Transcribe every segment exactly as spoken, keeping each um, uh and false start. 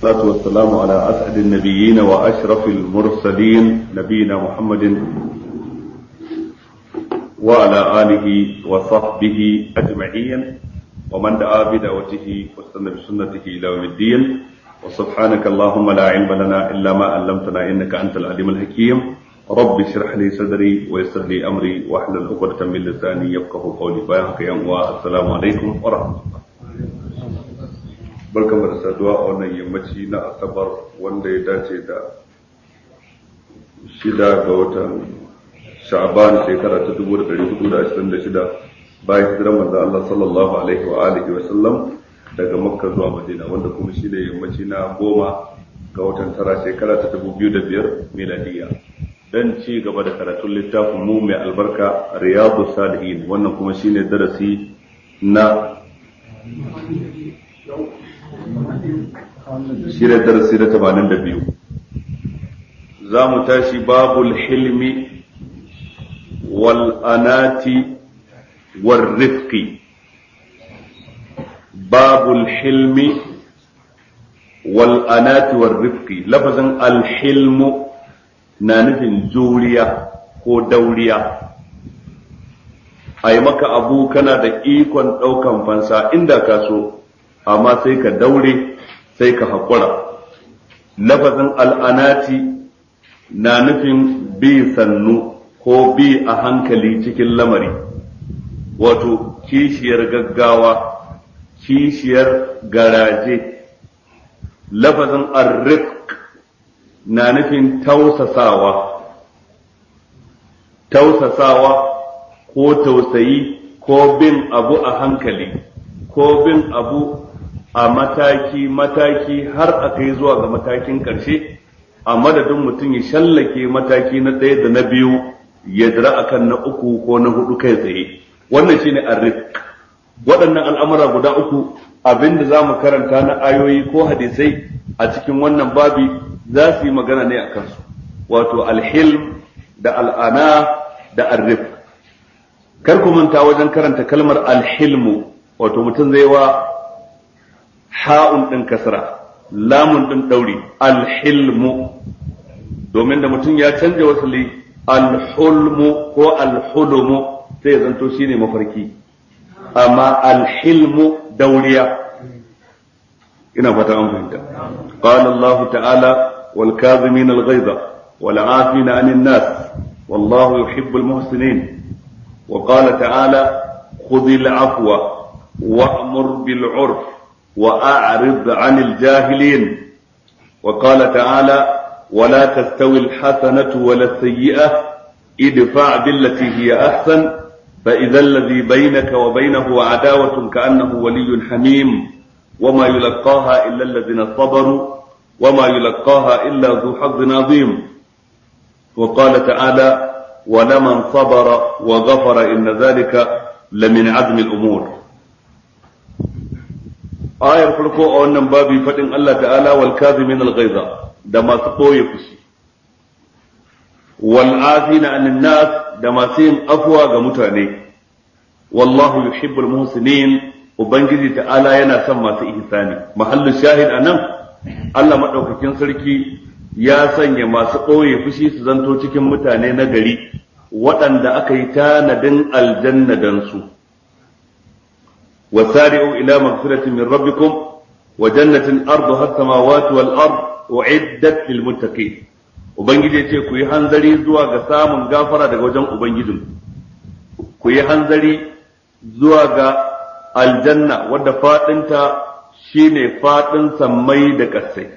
والصلاة والسلام على أسعد النبيين وأشرف المرسلين نبينا محمد وعلى آله وصحبه أجمعين ومن دعا بدعوته واستنى بسنته إلى يوم الدين وسبحانك اللهم لا علم لنا إلا ما علمتنا إنك أنت العليم الحكيم رب اشرح لي صدري ويسر لي أمري واحلل عقدة من لساني يفقهوا قولي بارك يا السلام عليكم ورحمة الله. barkan da saduwa a wannan yammaci na asabar wanda ya dace da shida ga watan sha'ban shekara ta dubu da ɗari hudu da ashirin da shida bayan hijirar manzon Allah sallallahu alaihi wa alihi wa sallam daga makka zuwa madina wanda kuma shi ne yammaci na goma ga watan tara shekara ta dubu biyu da biyar miladiya dan ci gaba da karatun littafin mu mai albarka riyadus salihin wannan kuma shine darasi na shi da darasi da tamanin da biyu za mu tashi babul hilmi wal anati war rifqi babul hilmi wal anati war rifqi lafazin al hilmu na nufin juriya ko dauriya ai maka abu kana da ikon daukan fansa inda ka so amma sai ka daure sai ka haƙura. Lafazin al'anati na nufin bi sannu ko bi a hankali cikin lamari, wato kishiyar gaggawa, kishiyar garaje. Lafazin arriq na nufin tausasawa, tausasawa ko tausayi ko bin abu a hankali, ko bin abu a mataki-mataki har a kai zuwa ga matakin ƙarshe, a madadin mutum ya shallake mataki na ɗaya da na biyu ya jira akan na uku ko na hudu kai tsaye. Wannan shine arriq. Waɗannan al'amura guda uku abinda za mu karanta na ayoyi ko hadisai a cikin wannan babi za su yi magana ne a kansu, wato alhilm da al'ana da arriq. Kar ku manta wajen karanta kalmar alhilmu, wato mutum zai wa ha'un ɗin kasra, lamun ɗin ɗauri, alhilmu, domin da mutum ya canja wasali alhulmu ko alhulumu sai ya zanto shi ne mafarki, amma alhilmu dauriya. Ina fata an fahimta. Qala Allah ta'ala wal kazimin al ghaiza wal 'afina 'anil nas wallahu yuhibbul muhsinin. Wa qala ta'ala khudhil 'afwa wa'mur bil 'urf وأعرض عن الجاهلين. وقال تعالى ولا تستوي الحسنة ولا السيئة ادفع بالتي هي أحسن فإذا الذي بينك وبينه عداوة كأنه ولي حميم وما يلقاها إلا الذين صبروا وما يلقاها إلا ذو حظ عظيم. وقال تعالى ولمن صبر وغفر إن ذلك لمن عزم الأمور. ayar farko a wannan babi fadin Allah ta'ala wal kazimin al ghaiza da masu koye fushi wal afina anin nas da masu yin afwa ga mutane wallahu yuhibbul muhsinin ubangiji ta'ala yana son masu ihsani. Mahallu shahid anan Allah madaukakin sarki ya sanya masu koye fushi su zanto cikin mutane na gari waɗanda aka yi tanadin aljanna dan su. وسارعوا إلى مغفرة من ربكم وجنة أرضها السماوات والأرض أعدت للمتقين. Ubangiji ya ce ku yi hanzari zuwa ga samun gafara daga wajen Ubangijin, ku yi hanzari zuwa ga aljanna wadda faɗinta shine faɗin sammai da ƙasai.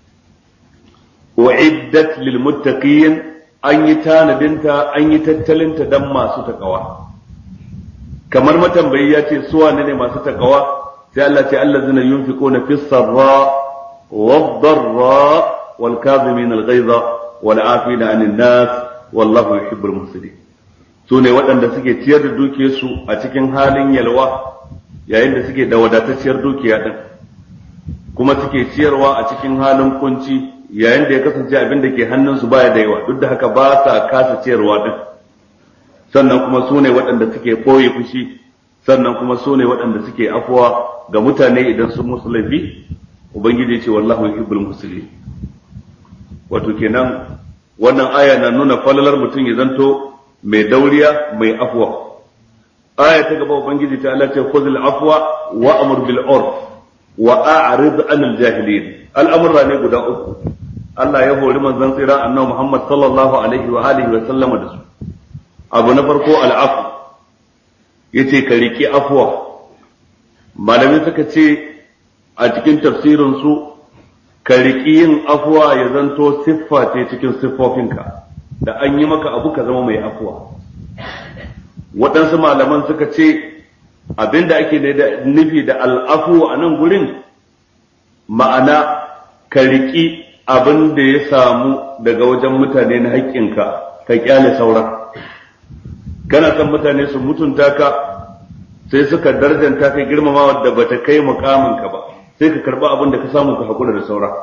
U'iddat lil muttaqin, an yi tanadinta an yi tattalinta dan masu takawa. Kamar matambayi ya ce suwa ne ne masu takawa sai Allah ce allazina yunfiquna fis sarra wad darra wal kazimin al ghaiza wal afina 'anil nas wallahu yuhibbul muhsinin. Su ne waɗanda suke ciyar da dukiyarsu a cikin halin yalwa yayin da suke da wadatacciyar dukiya din, kuma suke ciyarwa a cikin halin kunci yayin da ya kasance abin da ke hannunsu baya da yawa, duk da haka ba sa kasa ciyarwa din. Sannan kuma su ne waɗanda suke ɓoye fushi, sannan kuma su ne waɗanda suke afuwa ga mutane idan sun musu laifi, ubangiji ya ce wallahu yuhibbul muhsinin. Wato kenan wannan aya na nuna falalar mutum ya zanto mai dauriya mai afwa. Aya ta gaba ubangiji ta Allah ce khudhil afwa wa amur bil urf wa a'rid anil jahilin. Al'amurra ne guda uku Allah ya hori manzon tsira annabi Muhammad sallallahu alaihi wa alihi wa sallama da su. Abu na farko al'afu, yace ka riki afwa. Malamai suka ce a cikin tafsirin su ka riki yin afwa ya zanto siffa ce cikin siffofinka, da an yi maka abu ka zama mai afwa. Waɗansu malaman suka ce abinda ake nufi da al'afu a nan gurin ma'ana ka riki abin da ya samu daga wajen mutane na haƙƙinka ka kyale sauran. Kana son mutane su mutunta ka sai suka darjanta kai girmamawa da bata kai mukaminka ba, sai ka karba abin da ka samu ka hakura da saura.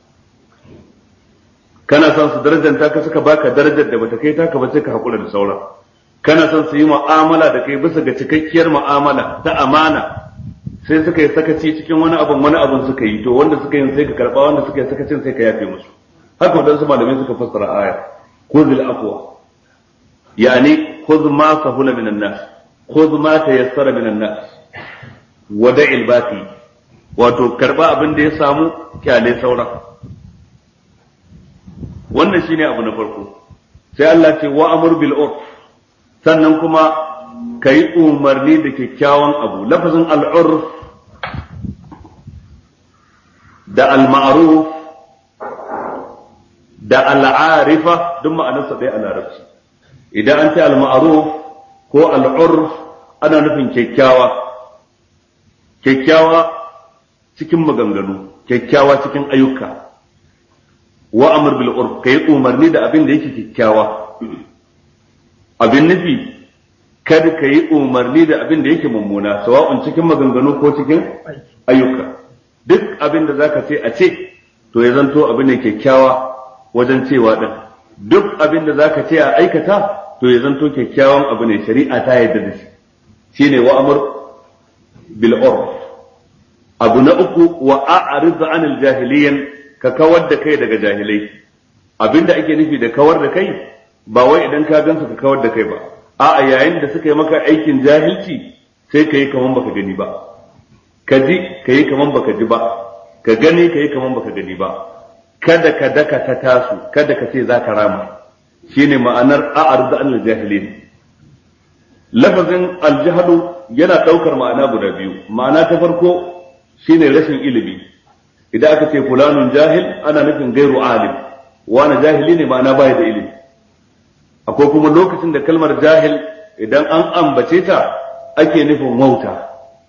Kana son su darjanta ka suka baka darajar da bata kai taka ba, sai ka hakura da saura. Kana son su yi mu'amala da kai bisa ga cikakkiyar mu'amala ta amana, sai suka yi sakaci cikin wani abin wani abin suka yi, to wanda suka yi sai ka karba, wanda suka yi sakacin sai ka yafe musu. Haka wadansu malamai suka fassara aya khudhil afwa, yani khudh ma sahula minan nas, khudh ma tayassara minan nas wa da'il baqi, wato karba abin da ya samu kyale sauran. Wannan shine abu na farko. Sai Allah ce wa amur bil urf, sannan kuma kai umarni da kyakkyawan abu. Lafazin al-urf da al-ma'ruf da al-arifa duk ma'anarsa ɗaya a larabci. Idan an ce al-ma'ruf ko al-urf ana nufin kyakkyawa, kyakkyawa cikin maganganu, kyakkyawa cikin ayyuka. Wa amr bil urf, kai umarni da abin da yake kyakkyawa. Abin nufi kada kai umarni da abin da yake mummuna, sawa'un cikin maganganu ko cikin ayyuka. Duk abin da zaka ce a ce to ya zanto abin da kyakkyawa wajen cewa din. Duk abin da zaka ce a aikata to ya zanto kyakkyawan abu ne, shari'a ta yarda da shi. Shine wa amr bil urf. Abu na uku wa a'rid 'anil jahiliyin, ka kawar da kai daga jahilai. Abinda ake nufi da kawar da kai ba wai idan ka gansu ka kawar da kai ba, a'a yayin da suka yi maka aikin jahilci sai ka yi kaman baka gani ba, ka ji ka yi kaman baka ji ba, ka gani ka yi kaman baka gani ba. Kada ka daka ta tasu, kada ka ce za ka rama. Shine ma'anar a'rid 'anil jahilin. Lafazin aljahlu yana daukar ma'ana guda biyu. Ma'ana ta farko shine rashin ilimi. Idan aka ce fulanun jahil ana nufin gairu alim, wani jahili ne ma'ana baya da ilimi. Akwai kuma lokacin da kalmar jahil idan an ambace ta ake nufin wauta,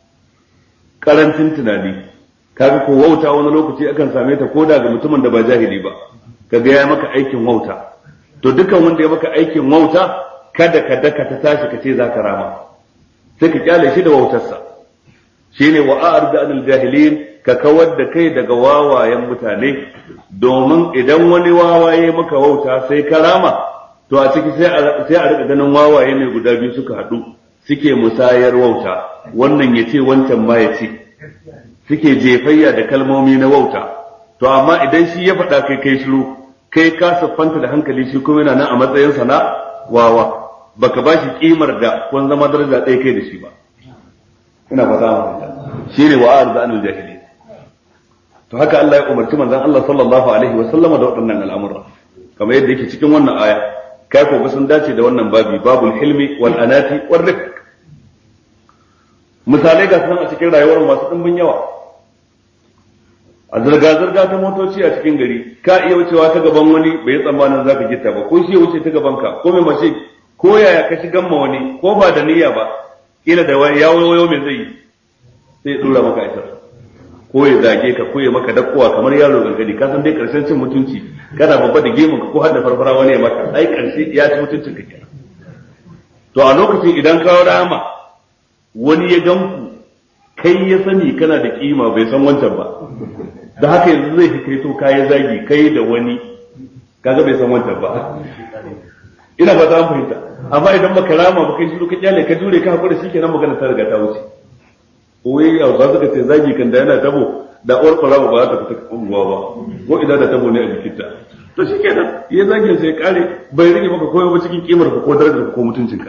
karancin tunani. Kaga ko wauta wani lokaci akan same ta koda ga mutumin da ba jahili ba, kaga ya maka aikin wauta. To dukan wanda ya maka aikin wauta kada ka daka ta tashi ka ce za ka rama, sai ka kyale shi da wautarsa. Shine wa a'rid 'anil jahilin, ka kawar da kai daga wawayen mutane, domin idan wani wawaye maka wauta sai ka rama, to a ciki sai a rika ganin wawaye ne guda biyu suka haɗu suke musayar wauta, wannan ya ce wancan ma ya ce, suke jefayya da kalmomi na wauta. To amma idan shi ya faɗa kai kai shiru, kai ka siffanta da hankali, shi kuma yana nan a matsayinsa na wawa, baka ba shi kimar da kun zama daraja ɗaya kai da shi ba. Ina fata mu shi ne wa a'rid 'anil jahilin. To haka Allah ya umarci manzon Allah sallallahu alaihi wa sallama da waɗannan al'amura, kamar yadda yake cikin wannan aya. Kai ko sun dace da wannan babi, babul hilmi wal anati war rifq. Misalai ga sunan a cikin rayuwar masu dimbin yawa. A zirga-zirga ta motoci a cikin gari, ka iya wucewa ta gaban wani bai tsammanin zaka gitta ba, ko shi ya wuce ta gaban ka, ko mai mace, ko yaya ka shigan ma wani, ko ba da niyya ba, kila da wani ya wayo mai zai yi, sai ya dora maka isar. Ko ya zage ka, ko ya maka dakkowa kamar yaro gangadi, ka san dai karshen cin mutunci, kana babba da gemun ka ko har da farfara wani ya maka, ai karshe ya ci mutuncin ka kenan. To a lokacin idan ka rama wani ya ganku, kai ya sani kana da kima bai san wancan ba, da haka yanzu zai fi kai to kayi zagi kai da wani, kaga bai san wancan ba. Ina ba za mu fahimta, amma idan baka rama ba kai shiru ka kyale ka jure ka hakura shikenan magana ta riga ta wuce. Wai yau za suka ce zagi kan da yana tabo da uwar farawa ba za ta fita unguwa ba ko idan da tabo ne a jikinta to shikenan ya zage sai kare bai rage maka koyo ba cikin kimar ka ko darajar ka ko mutuncinka.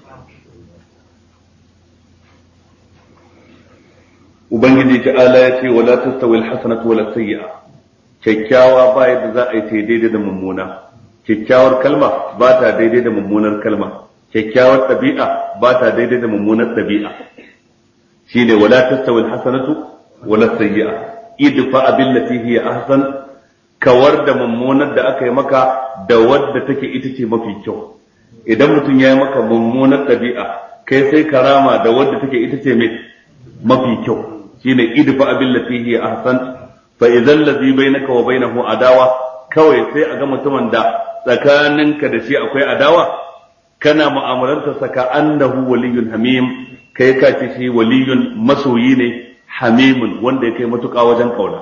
ubangiji ta'ala ya ce wala tastawi alhasanatu wala sayyi'a, kyakkyawa ba yadda za a yi ta daidai da mummuna, kyakkyawar kalma ba ta daidai da mummunar kalma, kyakkyawar ɗabi'a ba ta daidai da mummunar ɗabi'a. shine wala tastawi alhasanatu wala sayyi'a, idfa billati hiya ahsan, kawar da mummunar da aka yi maka da wadda take ita ce mafi kyau. idan mutum ya yi maka mummunar ɗabi'a kai sai karama da wadda take ita ce mafi kyau, shine idfa billati hiya ahsan fa idan ladhi bainaka wa bainahu adawa, kawai sai a ga mutumin da tsakaninka da shi akwai adawa kana mu'amalarsa saka annahu waliyyun hamim, kai ka ce shi waliyun masoyi ne hamimun wanda ya kai matuƙa wajen kauna.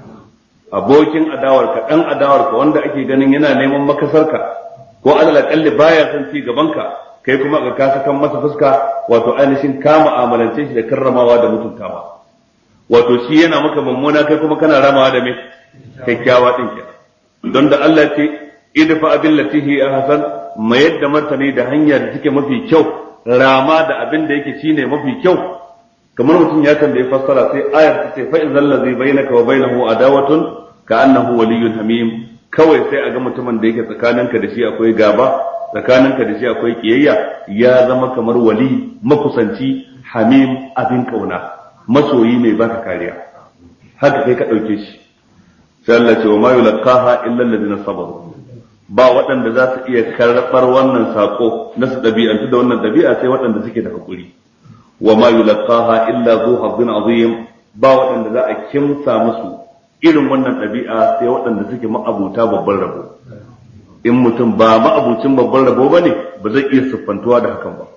abokin adawarka dan adawarka wanda ake ganin yana neman makasarka ko alal akalli baya son ci gabanka, kai kuma ga ka sakan masa fuska, wato ainihin ka mu'amalance shi da karramawa da mutuntawa. wato shi yana maka mummuna kai kuma kana ramawa da me kyakkyawa din kenan. don da Allah ce idfa billati hi ahsan, mayar da martani da hanya da take mafi kyau, rama da abin da yake shine mafi kyau. kamar mutum ya tambaye fassara sai ayar ta ce fa idzal ladhi bainaka wa bainahu adawatun ka annahu waliyyun hamim, kawai sai a ga mutumin da yake tsakaninka da shi akwai gaba, tsakaninka da shi akwai kiyayya, ya zama kamar wali makusanci hamim abin kauna, masoyi mai baka kariya. haka kai ka dauke shi. sai Allah ce wa ma yulqaha illa alladhina sabaru, ba waɗanda za su iya karɓar wannan sako na su ɗabi'antu da wannan ɗabi'a sai waɗanda suke da hakuri. wa ma yulqaha illa zu hazzin azim, ba waɗanda za a kimsa musu irin wannan ɗabi'a sai waɗanda suke ma'abuta babban rabo. in mutum ba ma'abucin babban rabo bane ba zai iya siffantuwa da hakan ba.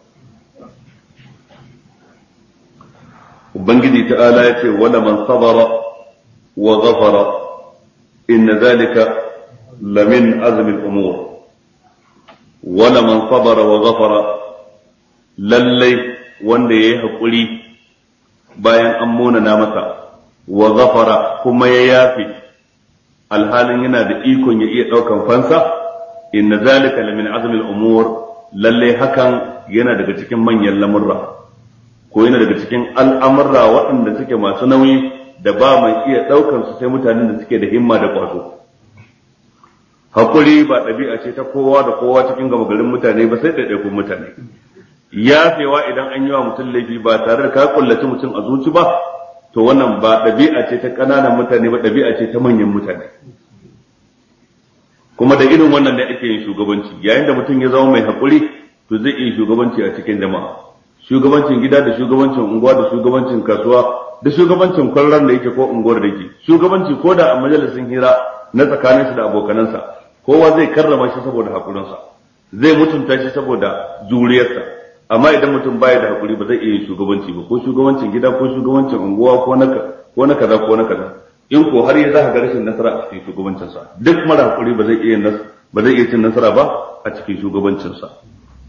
ubangiji ta'ala ya ce wala man sabara wa ghafara inna zalika lamin azmi al-umur. wala man sabara wa ghafara, lallai wanda yayi hakuri bayan an munana masa, wa ghafara kuma ya yafi alhalin yana da ikon ya iya daukan fansa, inna zalika lamin azmi al-umur, lallai hakan yana daga cikin manyan lamurra ko yana daga cikin al'amurra waɗanda suke masu nauyi da ba mai iya ɗaukar su sai mutanen da suke da himma da ƙwazo. Hakuri ba ɗabi'a ce ta kowa da kowa cikin gama garin mutane ba sai ɗaiɗaikun mutane. Yafewa idan an yi wa mutum laifi ba tare da ka kullaci mutum a zuci ba, to wannan ba ɗabi'a ce ta ƙananan mutane ba, ɗabi'a ce ta manyan mutane. Kuma da irin wannan ne ake yin shugabanci, yayin da mutum ya zama mai hakuri to zai iya shugabanci a cikin jama'a. Shugabancin gida da shugabancin unguwa da shugabancin kasuwa da shugabancin kwallon da yake ko unguwar da yake, shugabanci ko da a majalisin hira na tsakanin shi da abokanansa, kowa zai karrama shi saboda hakurinsa, zai mutunta shi saboda juriyarsa. amma idan mutum baya da hakuri ba zai iya yin shugabanci ba, ko shugabancin gida ko shugabancin unguwa ko na ko na kaza ko na kaza. in ko har ya za ka ga rashin nasara a cikin shugabancinsa, duk mara hakuri ba zai iya ba zai iya cin nasara ba a cikin shugabancinsa.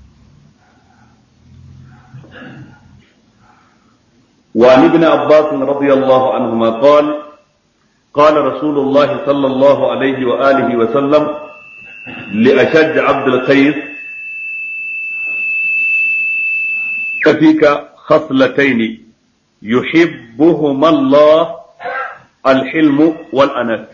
وعن ابن عباس رضي الله عنهما قال قال رسول الله صلى الله عليه وآله وسلم لأشج عبد القيس فيك خصلتين يحبهما الله الحلم والأنات.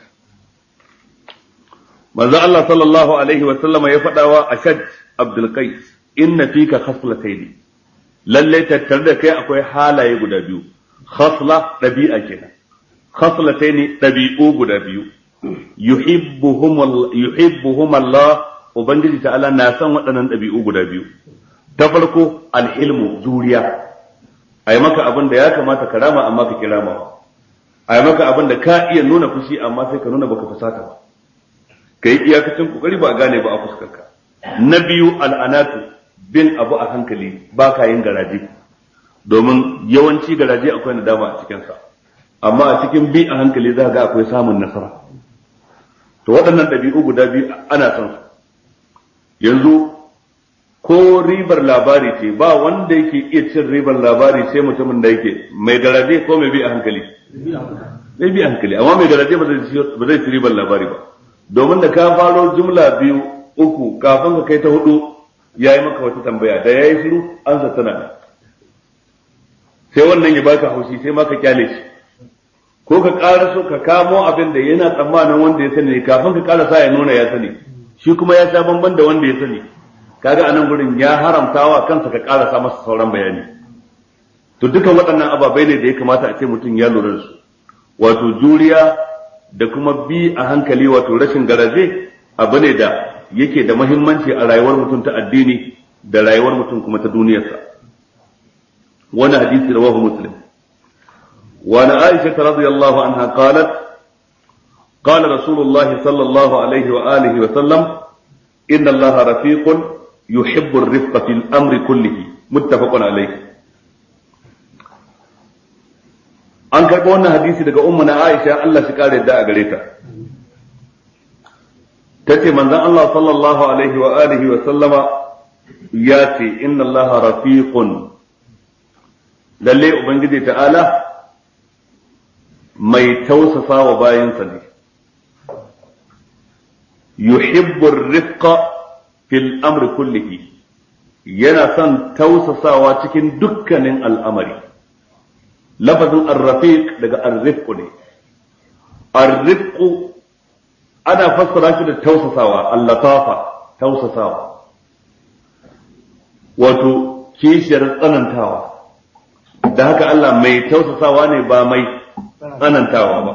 ماذا الله صلى الله عليه وسلم يفدى أشج عبد القيس إن فيك خصلتين، lalle tattare da kai akwai halaye guda biyu. khasla dabi'a kenan, khaslataini dabi'u guda biyu. yuhibbuhum yuhibbuhum Allah, ubangiji ta'ala na san waɗannan dabi'u guda biyu. ta farko alhilmu, juriya. ai maka abin da ya kamata ka rama amma ka kirama, ai maka abin da ka iya nuna fushi amma sai ka nuna baka fusata ba, kai iyakacin kokari ba a gane ba a fuskarka. na biyu al'anatu, bin abu a hankali, ba ka yin garaje, domin yawanci garaje akwai nadama a cikinsa, amma a cikin bi a hankali za ga akwai samun nasara. to waɗannan ɗabi'u guda biyu ana son su. yanzu ko ribar labari ce ba wanda yake iya cin ribar labari sai mutumin da yake mai garaje ko mai bi a hankali mai bi a hankali amma mai garaje ba zai ci ribar labari ba domin da ka faro jumla biyu uku kafin ka kai ta hudu ya yi maka wata tambaya da ya yi shiru an tana da sai wannan ya baka haushi sai maka kyale shi ko ka ƙara so ka kamo abin da yana tsammanin wanda ya sani kafin ka ƙara sa ya nuna ya sani shi kuma ya sha bamban da wanda ya sani kaga anan gurin ya haramtawa kansa ka ƙara sa masa sauran bayani to dukan waɗannan ababai ne da ya kamata a ce mutum ya lura da su wato juriya da kuma bi a hankali wato rashin garaje abu ne da yake da muhimmanci a rayuwar mutum ta addini da rayuwar mutum kuma ta duniyarsa wani hadisi rawahu muslim wa na aisha radiyallahu anha qalat qala rasulullah sallallahu alaihi wa alihi wa sallam inna allaha rafiqun yuhibbu ar-rifqa fil amri kullihi muttafaqun alayhi an karɓo wannan hadisi daga ummu na aisha Allah shi kare da a gare ta tace manzon Allah sallallahu alaihi wa alihi wa sallama ya ce inna allaha rafiqun lalle ubangiji ta'ala mai tausasa wa bayansa ne yuhibbu ar-rifqa fil amri kullihi yana son tausasawa cikin dukkanin al'amari lafazin ar-rafiq daga ar-rifqu ne ar-rifqu ana fassara shi da tausasawa al-latafa tausasawa wato kishiyar tsanantawa da haka Allah mai tausasawa ne ba mai tsanantawa ba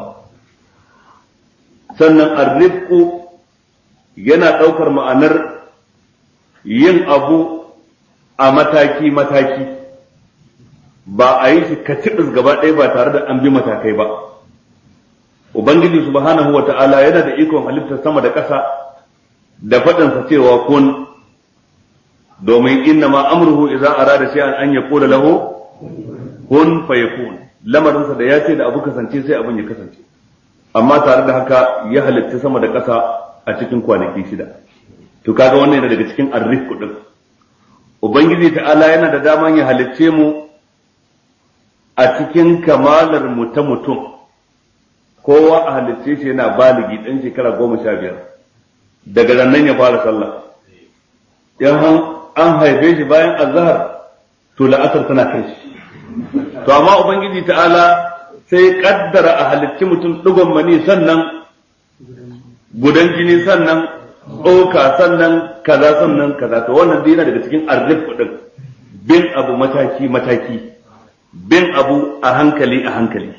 sannan ar-rifqu yana ɗaukar ma'anar yin abu a mataki-mataki ba a yi shi kacibis gaba ɗaya ba tare da an bi matakai ba ubangiji subhanahu wa ta'ala yana da ikon halittar sama da ƙasa da faɗinsa cewa kun domin inna ma amruhu idza arada shay'an an yaqula lahu kun fayakun lamarinsa da ya ce da abu kasance sai abin ya kasance amma tare da haka ya halitta sama da ƙasa a cikin kwanaki shida to kaga wannan yana daga cikin arrifku din ubangiji ta'ala yana da daman ya halicce mu a cikin kamalar mu ta mutum kowa a halicce shi yana baligi dan shekara goma sha biyar daga nan ya fara sallah yan an haife shi bayan azhar to la'asar tana kai shi to amma ubangiji ta'ala sai kaddara a halicci mutum digon mani sannan gudan jini sannan ɗauka sannan kaza sannan kaza to wannan dai yana daga cikin arrif din bin abu mataki mataki bin abu a hankali a hankali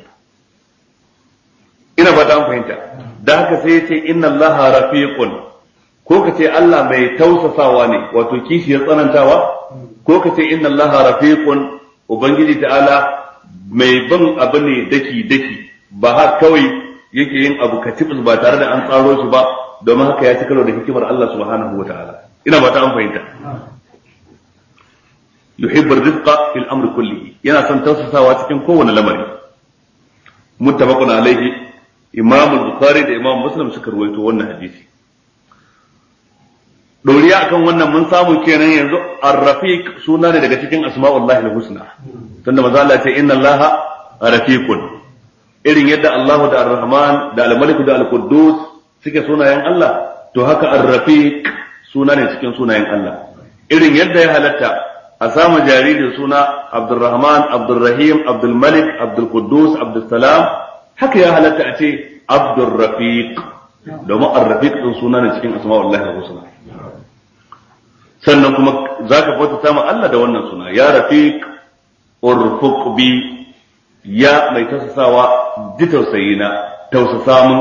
ina fata an fahimta da haka sai ya ce inna allaha rafiqun ko ka ce Allah mai tausasawa ne wato kishi ya tsanantawa ko ka ce inna allaha rafiqun ubangiji ta'ala mai bin abu ne daki daki ba har kawai yake yin abu katibus ba tare da an tsaro shi ba domin haka ya ci karo da hikimar Allah subhanahu wa ta'ala ina ba ta an fahimta yuhibbu ar-rifqa fil amri kullihi yana son tausasawa cikin kowane lamari muttafaqun alayhi imam al-bukhari da imam muslim suka rawaito wannan hadisi doriya akan wannan mun samu kenan yanzu ar-rafiq suna ne daga cikin asma'ullahi al-husna tunda manzo Allah ya ce inna allaha rafiqun irin yadda Allahu da ar-rahman da al-malik da al-quddus suke sunayen Allah to haka ar-rafiq suna ne cikin sunayen Allah irin yadda ya halatta a samu jariri suna Abdurrahman Abdurrahim Abdulmalik Abdulquddus Abdussalam haka ya halatta a ce Abdurrafiq domin ar-rafiq din suna ne cikin asma'ullahi al-husna sannan kuma zaka bauta sama Allah da wannan suna ya rafiq urfuq bi ya mai tausasawa ji tausayina tausasa mun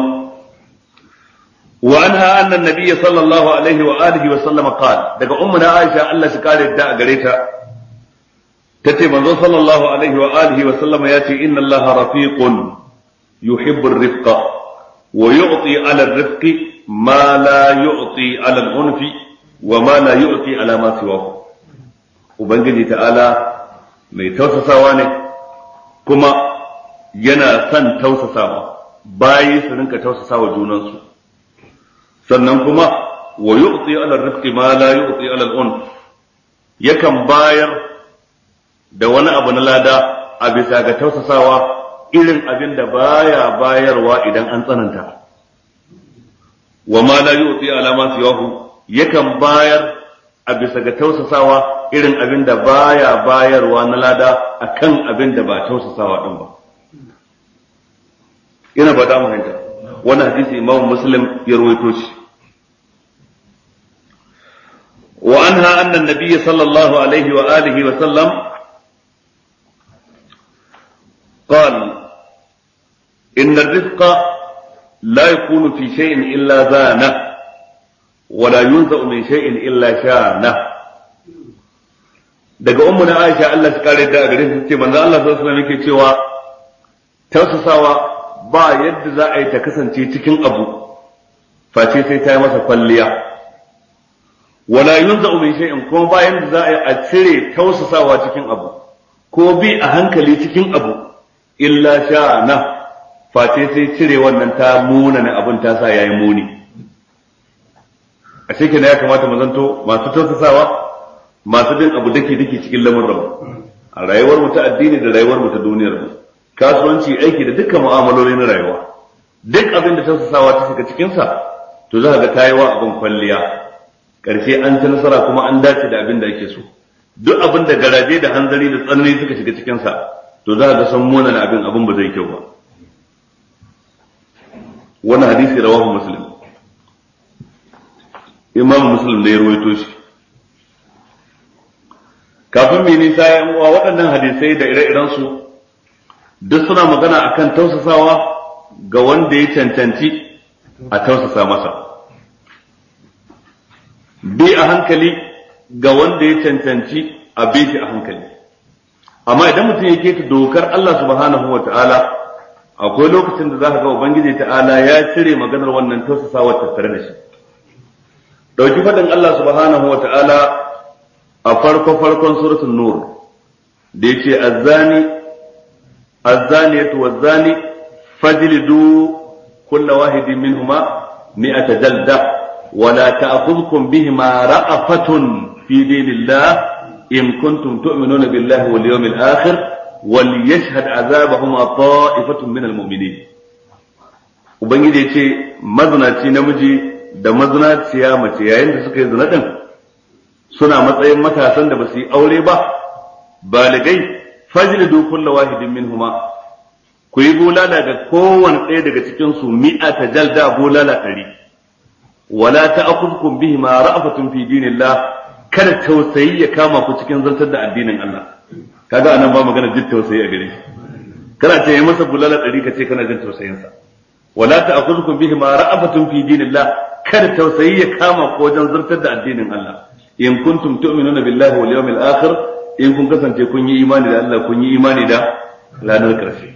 وعنها أن النبي صلى الله عليه وآله وسلم قال daga ummuna Aisha Allah shi kare da gare ta tace manzo sallallahu alaihi wa alihi wa sallam yace inna Allaha rafiqun yuhibbu ar-rifqa wa yu'ti 'ala ar-rifqi ma la yu'ti 'ala al-unfi wa ma la yu'ti 'ala ma siwahu ubangiji ta'ala mai tausasawa ne kuma yana son tausasawa bayi su rinka tausasawa junansu sannan kuma wa yu'ti 'ala ar-rifqi ma la yu'ti 'ala al-unf yakan bayar da wani abu na lada a bisa ga tausasawa irin abin da baya bayarwa idan an tsananta wa ma la yu'ti ala ma siwahu yakan bayar a bisa ga tausasawa irin abin da baya bayarwa na lada akan abin da ba tausasawa din ba. Ina ba da mu hanta wannan hadisi Imam Muslim ya rawaito shi. Wa anha anna an-nabiy sallallahu alaihi wa alihi wa sallam qala inna ar-rizqa la yakunu fi shay'in illa zana ولا ينزع من شيء إلا شانه. daga ummu na Aisha Allah ta kare da gare ta ce manzo Allah sallallahu alaihi wasallam yake cewa tausasawa ba yadda za a yi ta kasance cikin abu face sai ta yi masa kwalliya wala yunza min shay'in kuma ba yadda za a yi a cire tausasawa cikin abu ko bi a hankali cikin abu illa sha'ana face sai cire wannan ta muna na abin ta sa yayi muni. A cikin ya kamata mu zanto masu tausasawa masu bin abu dake dake cikin lamarin a rayuwar mu ta addini da rayuwar mu ta duniyar mu kasuwanci aiki da dukkan mu'amaloli na rayuwa duk abin da tausasawa ta shiga cikin sa to za ka ga tayiwa abin kwalliya karshe an ci nasara kuma an dace da abin da ake so duk abin da garaje da hanzari da tsanani suka shiga cikin sa to za ka ga san mona na abin abin ba zai kyau ba. Wannan hadisi rawahu Muslim, Imam Muslim da ya rawaito shi. Kafin mai nisa yan uwa waɗannan hadisai da ire-iren su duk suna magana akan tausasawa ga wanda ya cancanci a tausasa masa, bi a hankali ga wanda ya cancanci a bi shi a hankali. Amma idan mutum ya keta dokar Allah subhanahu wa ta'ala akwai lokacin da za ka ga Ubangiji ta'ala ya cire maganar wannan tausasawa tattare da shi. Dauki faɗin Allah subhanahu wa ta'ala a farko farkon suratul nur da yace azzani azzaniyatu wazzani fajlidu kulla wahidin minhuma mi'ata jalda wa la ta'khudhukum bihima ra'afatun fi dinillah in kuntum tu'minuna billahi wal yawmil akhir wal yashhad 'adhabahuma ta'ifatun minal mu'minin. Ubangiji yace mazinaci namiji da mazinaciya mace yayin da suka yi zina din suna matsayin matasan da ba su yi aure ba baligai fajlidu kullu wahidin minhuma ku yi bulala ga kowanne ɗaya daga cikin su mi'ata jalda bulala ɗari wala ta'khudhukum bihima ra'fatun fi dinillah kada tausayi ya kama ku cikin zantar da addinin Allah. Kaga anan ba magana jin tausayi a gare shi kana ce masa bulala ɗari ka ce kana jin tausayin sa wala ta'khudhukum bihima ra'fatun fi dinillah kada tausayi ya kama ku wajen zartar da addinin Allah. In kuntum tu'minuna billahi wal yawmil akhir in kun kasance kun yi imani da Allah kun yi imani da ranar karshe.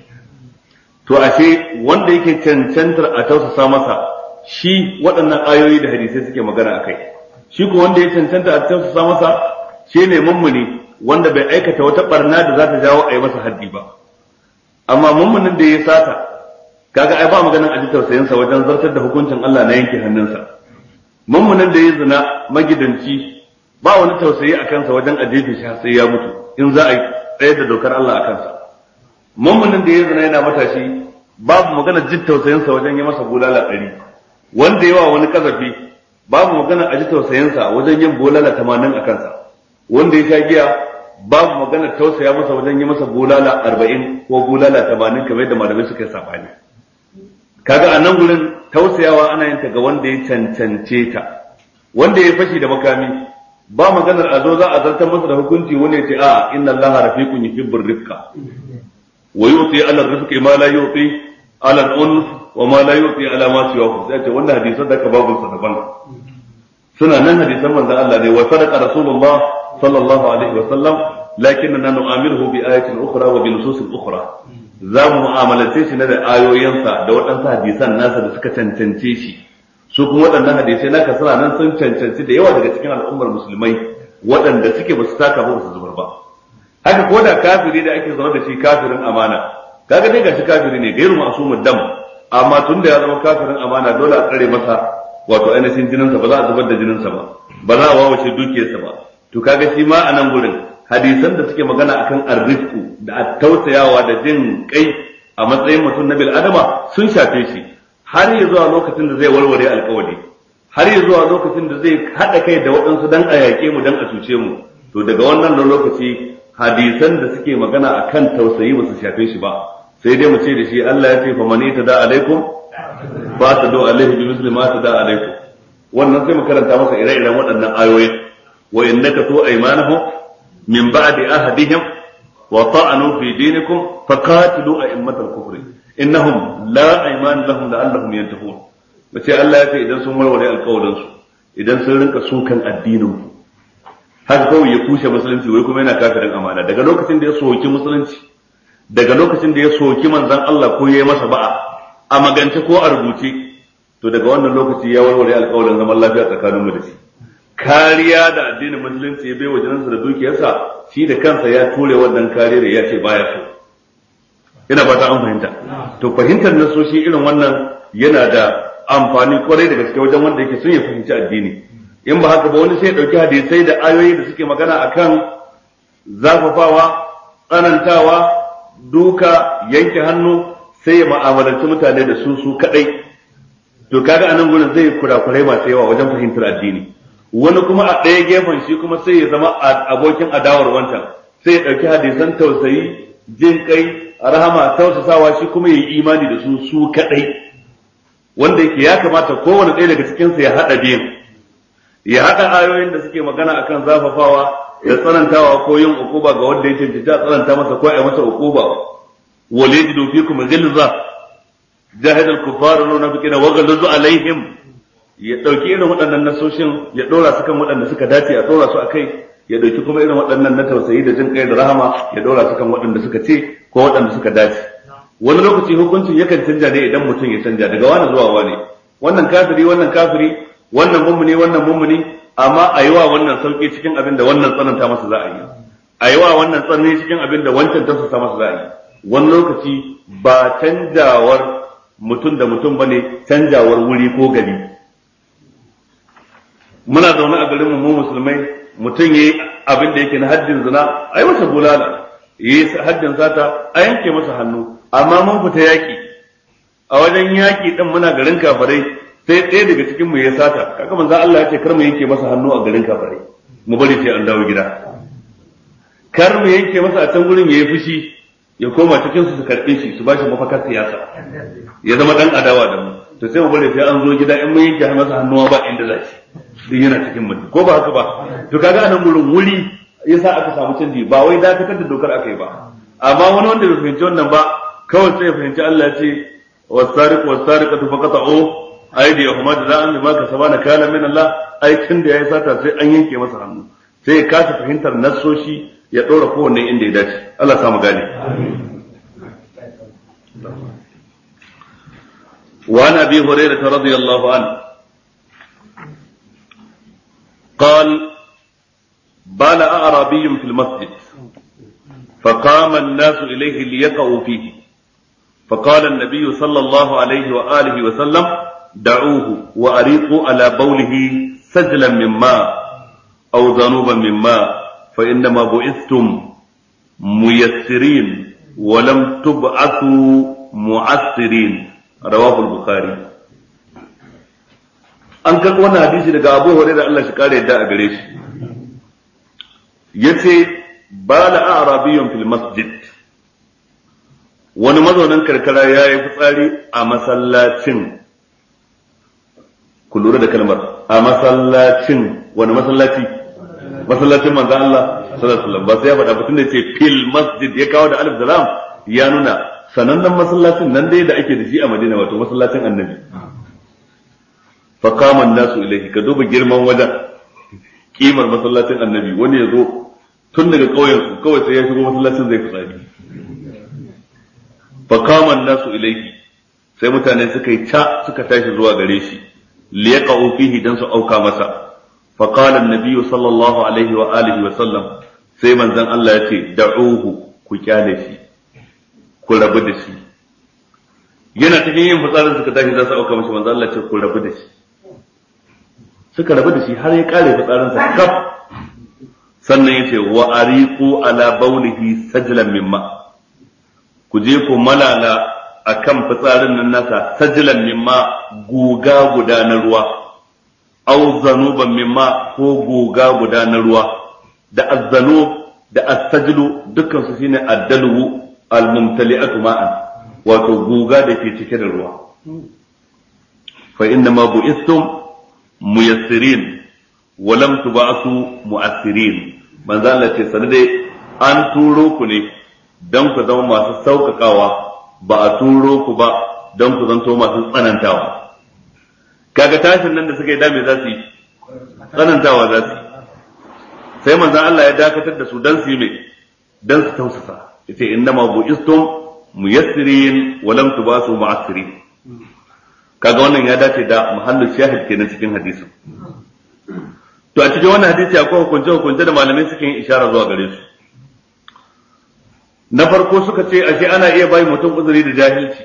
To ashe wanda yake cancantar a tausasa masa shi waɗannan ayoyi da hadisai suke magana akai. Shi ko wanda ya cancanta a tausasa masa shine mummuni wanda bai aikata wata barna da za ta jawo a yi masa haddi ba. Amma mummunin da ya sata kaga ai ba maganar aji tausayinsa wajen zartar da hukuncin Allah na yanke hannunsa. Mummunin da ya zina magidanci ba wani tausayi a kansa wajen a jefe shi sai ya mutu in za a tsayar da dokar Allah a kansa. Mummunin da ya zina yana matashi babu magana jin tausayinsa wajen yi masa bulala ɗari. Wanda yawa wani kazafi babu magana a ji tausayinsa wajen yin bulala tamanin a kansa. Wanda ya sha giya babu magana tausaya masa wajen yi masa bulala arba'in ko bulala tamanin kamar yadda malamai suka yi sabani. Kaga a nan gurin tausayawa ana yin ta ga wanda ya cancance ta. Wanda ya fashi da makami ba maganar a zo za a zartar masa da hukunci wani ya ce a inna allaha rafiqun yuhibbur rifqa wa yuti ala rifqi ma la yuti ala al-unf wa ma la yuti ala ma siwahu sai ce wannan hadisan da ka babu sa daban suna nan hadisan manzon Allah ne wa sadaqa rasulullah sallallahu alaihi wa sallam lakinna nu'amiluhu bi ayatin ukhra wa bi nususin ukhra za mu mu'amalance shi na da ayoyinsa da waɗansu hadisan nasa da suka cancance shi su kuma waɗannan hadisai naka suna nan sun cancanci da yawa daga cikin al'ummar musulmai waɗanda suke ba su taka ba su zubar ba. Haka ko da kafiri da ake zaune da shi kafirin amana kaga dai gashi kafiri ne gairu ma'sumud dam amma tun da ya zama kafirin amana dole a tsare masa wato ainihin jininsa ba za a zubar da jininsa ba ba za a wawace dukiyarsa ba to kaga shi ma a nan gurin hadisan da suke magana akan arrifku da tausayawa da jin kai a matsayin mutum na bil adama sun shafe shi har ya zuwa lokacin da zai warware alkawari, har ya zuwa lokacin da zai haɗa kai da waɗansu dan a yaƙe mu dan a cuce mu. To daga wannan lokaci hadisan da suke magana akan tausayi ba su shafe shi ba, sai dai mu ce da shi Allah ya ce fa mani ta da alaikum ba ta do alaihi bi misli ma ta da alaikum. Wannan sai mu karanta masa ire-iren waɗannan ayoyi wa innaka tu aymanahum min ba'di ahadihim wa ta'anu fi dinikum faqatilu a'immatal kufri innahum la ayman lahum la'allahum yantahun. Bace Allah ya ce idan sun warware alƙawarin su, idan sun rinka sukan addinin ku, haka kawai ya kushe musulunci wai kuma yana kafirin amana. Daga lokacin da ya soki musulunci, daga lokacin da ya soki manzon Allah ko yayi masa ba'a a magance ko a rubuce, to daga wannan lokaci ya warware alƙawarin zaman lafiya tsakanin mu da shi. Kariya da addinin musulunci ya baiwa jinansa da dukiyarsa, shi da kansa ya ture wannan kariyar ya ce baya so. Ina fata an fahimta. To fahimtar nasoshi irin wannan yana da amfani kwarai da gaske wajen wanda yake son ya fahimci addini. In ba haka ba wani sai ya dauki hadisai da ayoyi da suke magana akan zafafawa, tsanantawa, duka, yanke hannu, sai ya mu'amalanci mutane da su su kadai. To kaga anan gurin zai kurakurai masu yawa wajen fahimtar addini. Wani kuma a ɗaya gefen shi kuma sai ya zama abokin adawar wancan, sai ya ɗauki hadisan tausayi, jin kai, rahama, tausasawa shi kuma ya yi imani da su su kaɗai, wanda yake ya kamata kowane ɗaya daga cikinsu ya haɗa biyun, ya haɗa ayoyin da suke magana akan zafafawa da tsanantawa ko yin ukuba ga wanda ya cancanci a tsananta masa ko a masa ukuba, wal yajidu fikum ghilza jahidal kuffar wa munafiqina wa ghilzu alaihim. Ya ɗauki irin waɗannan nasoshin ya ɗora su kan waɗanda suka dace a ɗora su a kai, ya ɗauki kuma irin waɗannan na tausayi da jin kai da rahama ya ɗora su kan waɗanda suka ce ko waɗanda suka dace. Wani lokaci hukuncin yakan canja ne idan mutum ya canja daga wani zuwa wani, wannan kafiri wannan kafiri, wannan mummuni wannan mummuni, amma a yi wa wannan sauƙi cikin abin da wannan tsananta masa za a yi, a yi wa wannan tsanani cikin abin da wancan tausasa masa za a yi. Wani lokaci ba canjawar mutum da mutum bane, canjawar wuri ko gari. Muna zaune a garin mu musulmai, mutum yayi abin da yake na haddin zina ai masa bulala, yayi haddin sata a yanke masa hannu. Amma mun fita yaki, a wajen yaki din muna garin kafirai, sai ɗaya daga cikin mu ya sata, kaga manzo Allah ya ce kar mu yanke masa hannu a garin kafirai, mu bari sai an dawo gida. Kar mu yanke masa a can gurin yayi fushi, ya koma cikin su su karbe shi, su bashi mafakar siyasa, ya zama dan adawa da mu. To sai mu bari sai an zo gida, in mun yanke masa hannuwa ba inda za shi. Din yana cikin mutum ko ba haka ba. To kaga anan gurin wuri yasa aka samu canji, ba wai dakatar da dokar aka yi ba. Amma wani wanda bai fahimci wannan ba, kawai sai ya fahimci Allah ya ce wasariqu wasariqatu faqata'u aydiyahuma jaza'an bima kasabana kana min Allah, ai tun da yayi sata sai an yanke masa hannu. Sai ya kasa fahimtar nassoshi ya dora kowanne inda ya dace. Allah ya samu gane. وعن أبي هريرة رضي الله عنه قال بال أعرابي في المسجد فقام الناس إليه ليقعوا فيه فقال النبي صلى الله عليه وآله وسلم دعوه وأريقوا على بوله سجلا من ماء أو ذنوبا من ماء فإنما بعثتم ميسرين ولم تبعثوا معسرين رواه البخاري. an karɓi wannan hadisi daga Abu Hurairah Allah shi kare yadda a gare shi yace bala a'rabiyyun fil masjid, wani mazaunin karkara yayi fitsari a masallacin. Ku lura da kalmar a masallacin, wani masallaci? Masallacin manzo Allah sallallahu alaihi wasallam. Ba sai ya faɗa batun da yace fil masjid ya kawo da alif da lam, ya nuna sanannen masallacin nan dai da ake da shi a Madina, wato masallacin Annabi. Fakaman nasu ilaihi, ka duba girman wajen, kimar masallacin Annabi. Wani ya zo tun daga ƙauyensu kawai sai ya shigo masallacin zai fitsari. Fakaman nasu ilaihi, sai mutane suka yi ca suka tashi zuwa gare shi, liyaqa'u fihi dan su auka masa. Faqala an-nabiy sallallahu alaihi wa alihi wa sallam, sai manzon Allah ya ce da'uhu, ku kyale shi, ku rabu da shi. Yana cikin yin fitsarin suka tashi za su auka masa, manzon Allah ya ce ku rabu da shi. Suka rabu da shi har ya kare fitsarinsa kaf, sannan yace wa ariqu ala bawlihi sajlan mimma, ku je ku malala akan fitsarin nan nasa sajlan mimma, guga guda na ruwa, aw zanuban mimma, ko guga guda na ruwa. Da azzanub da as-sajlu dukkan su shine addalu al-mumtali'atu ma'an, wato guga da ke cike da ruwa. fa inna ma bu'istum muyassirin wa lam tub'asu mu'assirin. manzo Allah ce sanin dai an turo ku ne dan ku zama masu saukakawa, ba a turo ku ba dan ku zanto masu tsanantawa. kaga tashin nan da suka yi dame za su yi tsanantawa za su yi, sai manzo Allah ya dakatar da su dan su yi mai dan su tausasa, yace inna ma bu'istum muyassirin wa lam tubasu mu'assirin. kaga wannan ya dace da muhallin shahid kenan cikin hadisin. to a cikin wannan hadisi akwai hukunce hukunce da malamai suke yin ishara zuwa gare su. na farko suka ce ashe ana iya bai mutum uzuri da jahilci.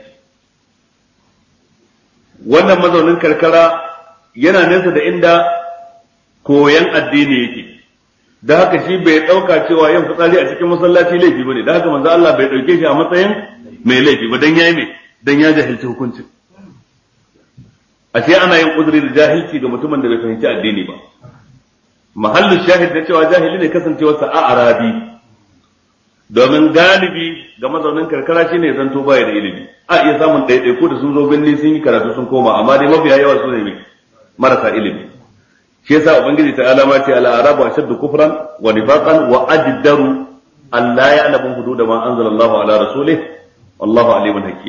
wannan mazaunin karkara yana nesa da inda koyan addini yake, da haka shi bai dauka cewa yin fitsari a cikin masallaci laifi bane, da haka manzo Allah bai dauke shi a matsayin mai laifi ba dan yayi mai dan ya jahilci hukunci. ashe ana yin uzuri da jahilci ga mutumin da bai fahimci addini ba. mahallin shahid da cewa jahili ne kasancewarsa a arabi, domin galibi ga mazaunin karkara shine zanto baya da ilimi. a iya samun ɗaiɗaiku da sun zo binni sun yi karatu sun koma, amma dai mafiya yawa su ne marasa ilimi. shi yasa ubangiji ta alama ce al-arabu ashaddu kufran wa nifaqan wa ajdaru an la ya'lamu hudud ma anzala Allahu ala rasulih wallahu alimun hakim.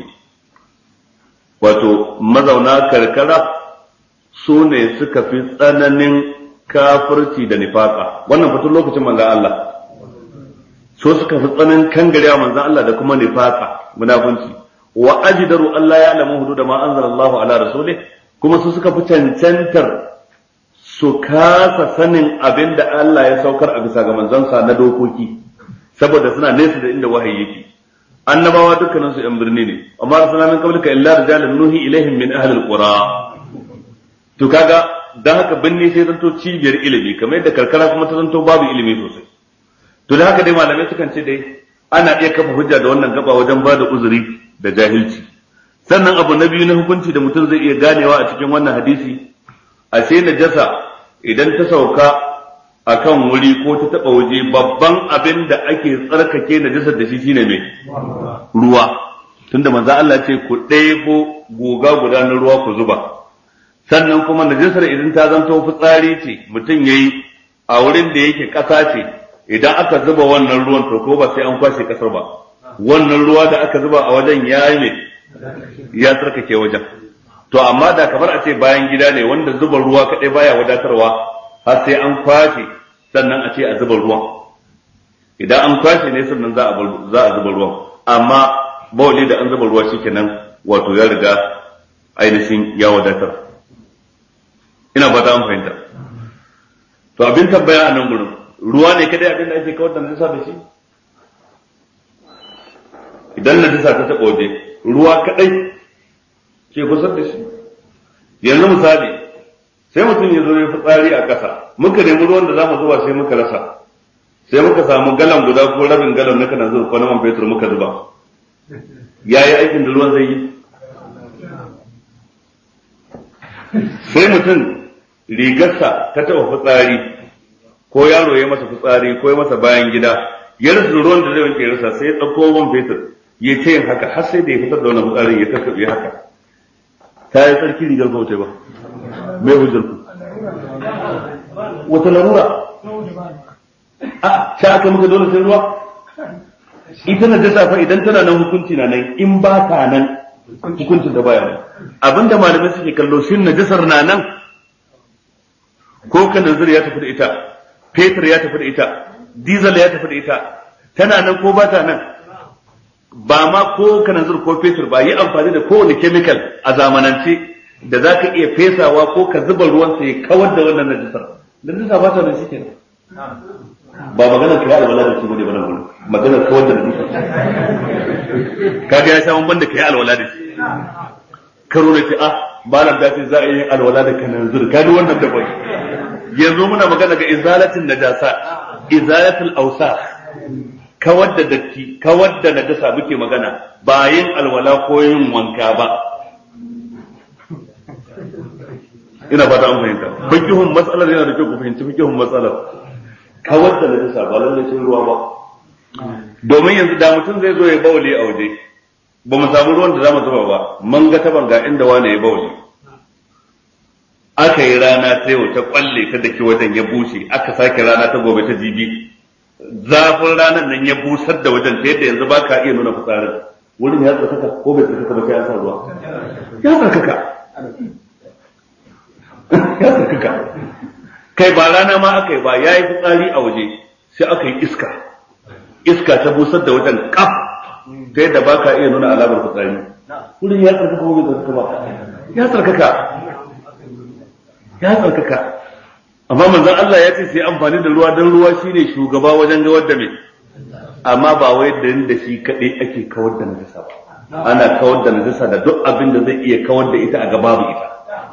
wato mazauna karkara su ne suka fi tsananin kafirci da nifaqa, wannan fitin lokacin manzon Allah, so suka fi tsananin kangarewa manzon Allah da kuma nifaqa munafunci. wa ajdaru an la ya'lamu hudud ma anzala Allahu ala rasulih, kuma su suka fi cancantar su kasa sanin abin da Allah ya saukar a bisa ga manzansa na dokoki, saboda suna nesa da inda wahayi yake. annabawa dukkanin su yan birni ne, amma rasulullahi min qablika illa rijalan nuhi ilaihim min ahli alqura. to kaga dan haka binni sai zanto cibiyar ilimi, kamar yadda karkara kuma ta zanto babu ilimi sosai. to da haka dai malamai sukan ce dai ana iya kafa hujja da wannan gaba wajen bada uzuri da jahilci. sannan abu na biyu na hukunci da mutum zai iya ganewa a cikin wannan hadisi, ashe najasa idan ta sauka akan wuri ko ta taba waje, babban abin da ake tsarkake najasar da shi shine mai ruwa. tunda manzo Allah ce ku ɗebo goga guda na ruwa ku zuba. sannan kuma najasar idan ta zanto fitsari ce mutum yayi a wurin da yake ƙasa ce, idan aka zuba wannan ruwan to ko ba sai an kwashe ƙasar ba, wannan ruwa da aka zuba a wajen ya yi ya tsarkake wajen. to amma da kamar a ce bayan gida ne wanda zuba ruwa kadai baya wadatarwa, har sai an kwashe sannan a ce a zuba ruwan. idan an kwashe ne sannan za a za a zuba ruwan, amma bawli da an zuba ruwa shikenan wato ya riga ainihin ya wadatar. ina fata an fahimta. to abin tabbaya a nan gurin, ruwa ne kadai abin da ake kawar da najasa da shi? idan najasa ta taɓa waje, ruwa kadai ke kusa da shi. yanzu misali sai mutum ya zo ya fitsari a ƙasa, muka nemi ruwan da za mu zuba sai muka rasa, sai muka samu galan guda ko rabin galan na kana zuba ko na man fetur muka zuba, ya yi aikin da ruwan zai yi? sai mutum rigarsa ta taɓa fitsari, ko yaro ya masa fitsari ko ya masa bayan gida, ya rasa ruwan da zai wanke ya rasa, sai ya ɗauko man fetur ya ce yin haka har sai da ya fitar da wannan fitsarin ya kakkaɓe haka. ta yi tsarki rigar ko ba mai hujjar ku? wata larura a sha aka muka dole sai ruwa? ita na jasa fa idan tana nan hukunci na nan, in ba ta nan hukuncin da baya nan. abinda malamai suke kallo shin najasar na nan ko kananzir ya tafi da ita, fetur ya tafi da ita, diesel ya tafi da ita, tana nan ko ba ta nan? ba ma ko kananzir ko fetur ba, yi amfani da kowane chemical a zamanance da za ka iya fesawa ko ka zuba ruwan sai kawar da wannan najisar. najisa ba ta da shi kenan. ba maganar kai alwala da shi bane ba nan, maganar kawar da najisar. kaga ya sha bamban da kai alwala da shi. karo ne ce ah malam da ce za a yi alwala da kananzir, kaga wannan da bai. yanzu muna magana ga izalatin najasa, izalatul awsakh, kawar da datti, kawar da najasa muke magana, ba yin alwala ko yin wanka ba. Ina ba ta fahimta. Fikihun matsalar yana da kyau ku fahimci fikihun matsalar. Kawar da najasa ba lallai cin ruwa ba. Domin yanzu da mutum zai zo ya bauli a waje, ba mu samu ruwan da za mu zuba ba, mun ga taban ga inda wani ya bauli. Aka yi rana ta yau ta kwalle ta dake wajen ya bushe, aka sake rana ta gobe ta jibi. Zafin ranar nan ya busar da wajen ta yadda yanzu ba ka iya nuna fitsarin. Wurin ya tsarkaka ko bai tsarkaka ba sai an sa ruwa. Ya tsarkaka. Ya tsarkaka. Kai ba rana ma aka yi ba, ya yi fitsari a waje sai aka yi iska. Iska ta busar da wajen kaf ta yadda ba ka iya nuna alamar fitsari. Wurin ya tsarkaka ko bai tsarkaka ba. Ya tsarkaka. Ya tsarkaka. Amma manzon Allah ya ce sai amfani da ruwa don ruwa shine shugaba wajen gawar da mai. Amma ba wai da shi kadai ake kawar da najasa ba. Ana kawar da najasa da duk abin da zai iya kawar da ita a gaba babu ita.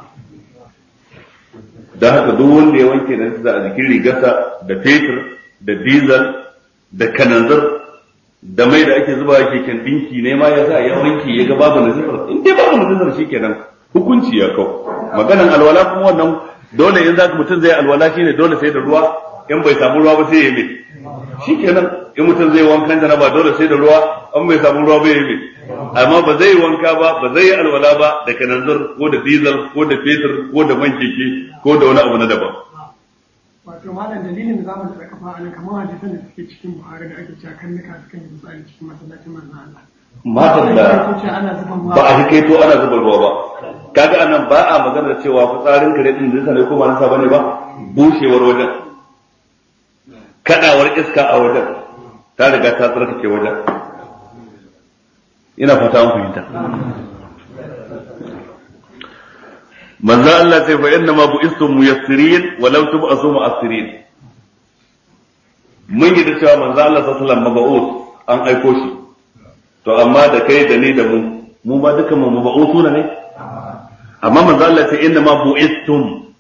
Da haka duk wanda ya wanke najasa a jikin rigarsa da fetur da diesel da kananzir da mai da ake zuba keken dinki ne ma ya sa ya wanke ya ga babu najasa. In dai babu najasa shikenan hukunci ya kau. Maganan alwala kuma wannan dole in zaka mutum zai alwala shine dole sai da ruwa, in bai samu ruwa ba sai ya yi shikenan. In mutum zai wankan janaba dole sai da ruwa, in bai samu ruwa ba ya yi amma ba zai wanka ba, ba zai alwala ba da kananzir ko da diesel ko da fetur ko da man keke ko da wani abu na daban. Wato malam dalilin da zamu tsaka fa anan kamar hadisan da suke cikin Buhari da ake cewa kan nika sukan yi misali cikin masallacin manzon Allah. Matan da ba a hikaito ana zuba ruwa ba. Kaga anan ba a magana cewa fitsarin kare din da sai ko ba nasa bane ba, bushewar wajen, kadawar iska a wajen ta riga ta tsarkake wajen. Ina fata an fahimta. Manzo Allah sai fa inna ma bu'istum muyassirin wa law tub'asu mu'assirin. Mun yi da cewa manzo Allah sallallahu alaihi wasallam mab'us an aiko shi. To amma da kai da ni da mu mu ba dukan mu mab'usuna ne. Amma manzo Allah sai inna ma bu'istum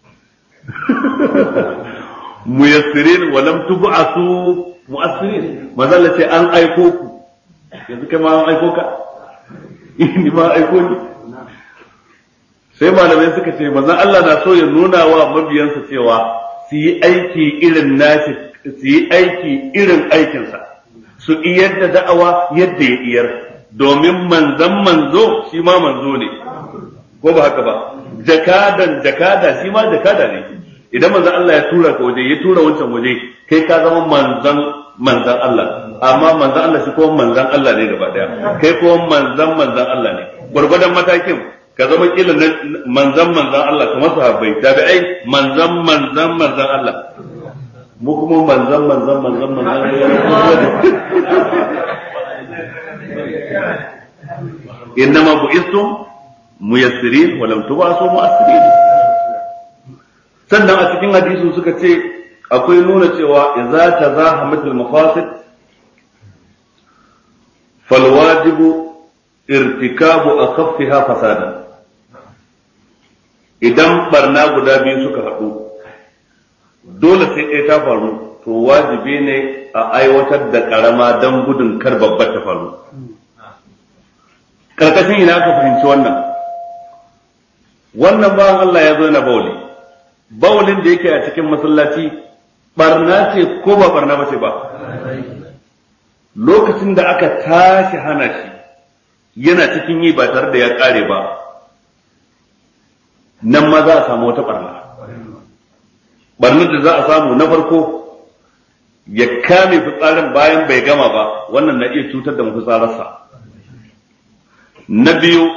muyassirin wa lam tub'asu mu'assirin. Manzo Allah sai an aiko ku. Yanzu kai ma an aiko ka? Ni ma aiko ni. Sai malamai suka ce manzon Allah na so ya nuna wa mabiyansa cewa su yi aiki irin nashi, su yi aiki irin aikinsa, su iyar da da'awa yadda ya iyar, domin manzan manzo shi ma manzo ne, ko ba haka ba, jakadan jakada shi ma jakada ne. Idan manzon Allah ya tura ka waje, ya tura wancan waje, kai ka zama manzan manzan Allah, amma manzan Allah shi ko manzan Allah ne gaba daya, kai ko manzan manzan Allah ne. Gwargwadon matakin ka zama kila manzan manzan Allah kamar sahabbai tabi'ai manzan manzan manzan Allah, mu kuma manzan manzan manzan manzan innama bu'istum muyassirin wa lam tub'asu mu'assirin. Sannan a cikin hadisi suka ce akwai nuna cewa idza tazahamat al-mafasid fal wajibu irtikabu akhaffiha fasadan. Idan barna guda biyu suka haɗu dole sai ɗaya ta faru, to wajibi ne a aiwatar da ƙarama don gudun kar babbar ta faru. Karkashin ina aka fahimci wannan wannan bawan Allah ya zo na bauli, baulin da yake a cikin masallaci barna ce ko ba barna ba ce ba. Lokacin da aka tashi hana shi yana cikin yi ba tare da ya ƙare ba, nan ma za a samu wata barna. Barnar da za a samu na farko ya kame fitsarin bayan bai gama ba, wannan na iya cutar da mafitsararsa. Na biyu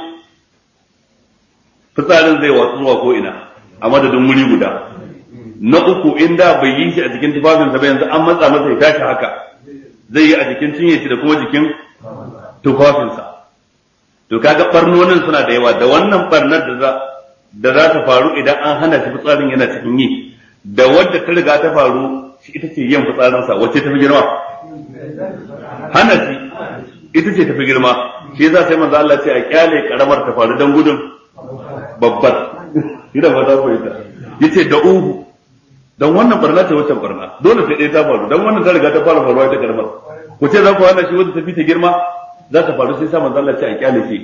fitsarin zai watsu zuwa ko ina a madadin wuri guda. Na uku inda bai yi shi a jikin tufafinsa ba yanzu an matsa masa ya tashi haka, zai yi a jikin cinye shi da kuma jikin tufafinsa. To kaga barnonin suna da yawa, da wannan barnar da za da za ta faru idan an hana shi fitsarin yana cikin yi, da wadda ta riga ta faru shi ita ce yin fitsarinsa, wacce ta fi girma? Hana shi ita ce ta fi girma. Shi yasa sai manzo Allah ce a kyale karamar ta faru dan gudun babbar. Ina fata ko ita yace da uhu don wannan barna ce wacce barna dole sai ɗaya ta faru don wannan ta riga ta fara faruwa ta karamar ku ce za ku hana shi wanda tafi ta girma za ta faru sai sa manzo Allah ce a kyale shi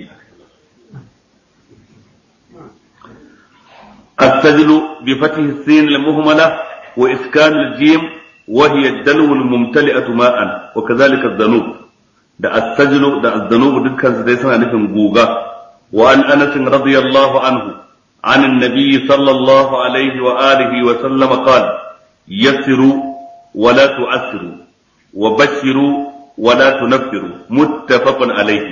السجل بفتح السين المهملة وإسكان الجيم وهي الدلو الممتلئة ماء وكذلك الذنوب da السجل da الذنوب dukkan su dai suna nufin guga وعن أنس رضي الله عنه عن النبي صلى الله عليه وآله وسلم قال يسروا ولا تعسروا وبشروا ولا تنفروا متفق عليه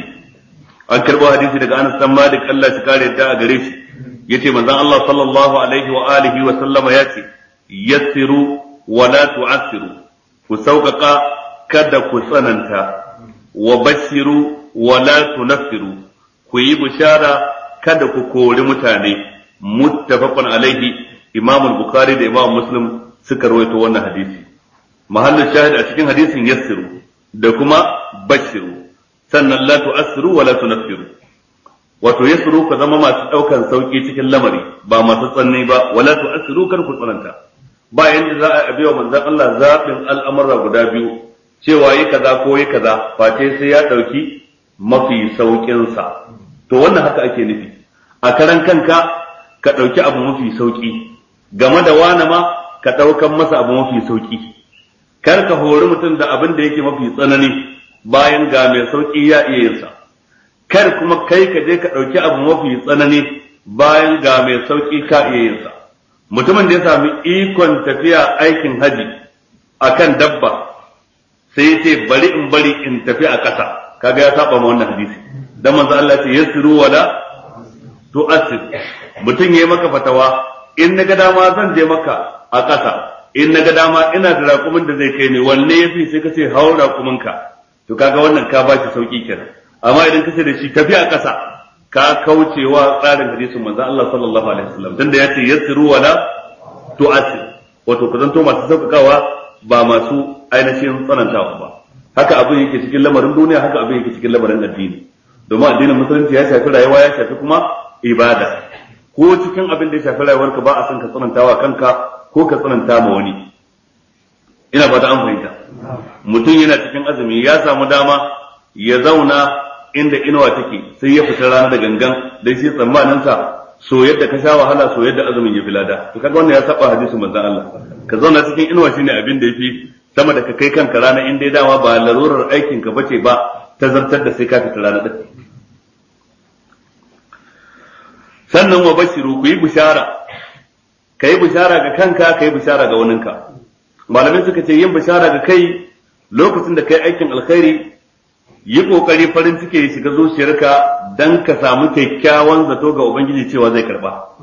an karbo hadisi daga Anas bin Malik Allah shi kare da a gare shi yace manzon Allah sallallahu alaihi wa alihi wa sallama yace yassiru wa la tu'assiru ku sauƙaƙa kada ku tsananta wa bashiru wa la tunaffiru ku yi bishara kada ku kori mutane muttafaqun alaihi Imam al-Bukhari da Imam Muslim suka rawaito wannan hadisi mahallin shahid a cikin hadisin yassiru da kuma bashiru sannan la tu'assiru wa la tunaffiru wato yassiru ka zama masu daukan sauki cikin lamari ba masu tsanni ba wala tu'assiru kar ku tsananta ba yanda za a abiya manzon Allah zabin al'amura guda biyu cewa yi kaza ko yi kaza face sai ya dauki mafi saukin sa to wannan haka ake nufi a karan kanka ka dauki abu mafi sauki game da wani ma ka daukan masa abu mafi sauki kar ka hori mutum da abin da yake mafi tsanani bayan ga mai sauki ya iya yin sa kar kuma kai ka je ka dauki abu mafi tsanani bayan ga mai sauki ka iya yin sa mutumin da ya sami ikon tafiya aikin haji akan dabba sai ya ce bari in bari in tafi a ƙasa kaga ya saba ma wannan hadisi dan manzo Allah ya ce yasiru wala tu'assir mutum yayi maka fatawa in naga dama zan je maka a ƙasa in naga dama ina da raƙumin da zai kai ni wanne yafi sai ka ce hawo raƙuminka to kaga wannan ka bashi sauki kenan amma idan ka ce da shi tafi a ƙasa ka kaucewa tsarin hadisin manzo Allah sallallahu alaihi wasallam tunda yace yasiru wala tu'assir wato ku zanto masu sauƙaƙawa ba masu ainihin tsanantawa ba haka abin yake cikin lamarin duniya haka abin yake cikin lamarin addini domin addinin musulunci ya shafi rayuwa ya shafi kuma ibada ko cikin abin da ya shafi rayuwarka ba a son ka tsanantawa kanka ko ka tsananta ma wani ina fata an fahimta mutum yana cikin azumi ya samu dama ya zauna inda inuwa take sai ya fita rana da gangan dai shi tsammanin sa so yadda ka sha wahala so yadda azumin ya fi lada to kaga wannan ya saba hadisin manzon Allah ka zauna cikin inuwa shine abin da yafi sama da ka kai kanka rana in dai dama ba larurar aikin ka bace ba ta zartar da sai ka fita rana din sannan wa bashiru ku yi bishara kai bishara ga kanka kai bishara ga waninka malamai suka ce yin bishara ga kai lokacin da kai aikin alkhairi yi kokari farin ciki ya shiga zuciyarka dan ka samu kyakkyawan zato ga ubangiji cewa zai karba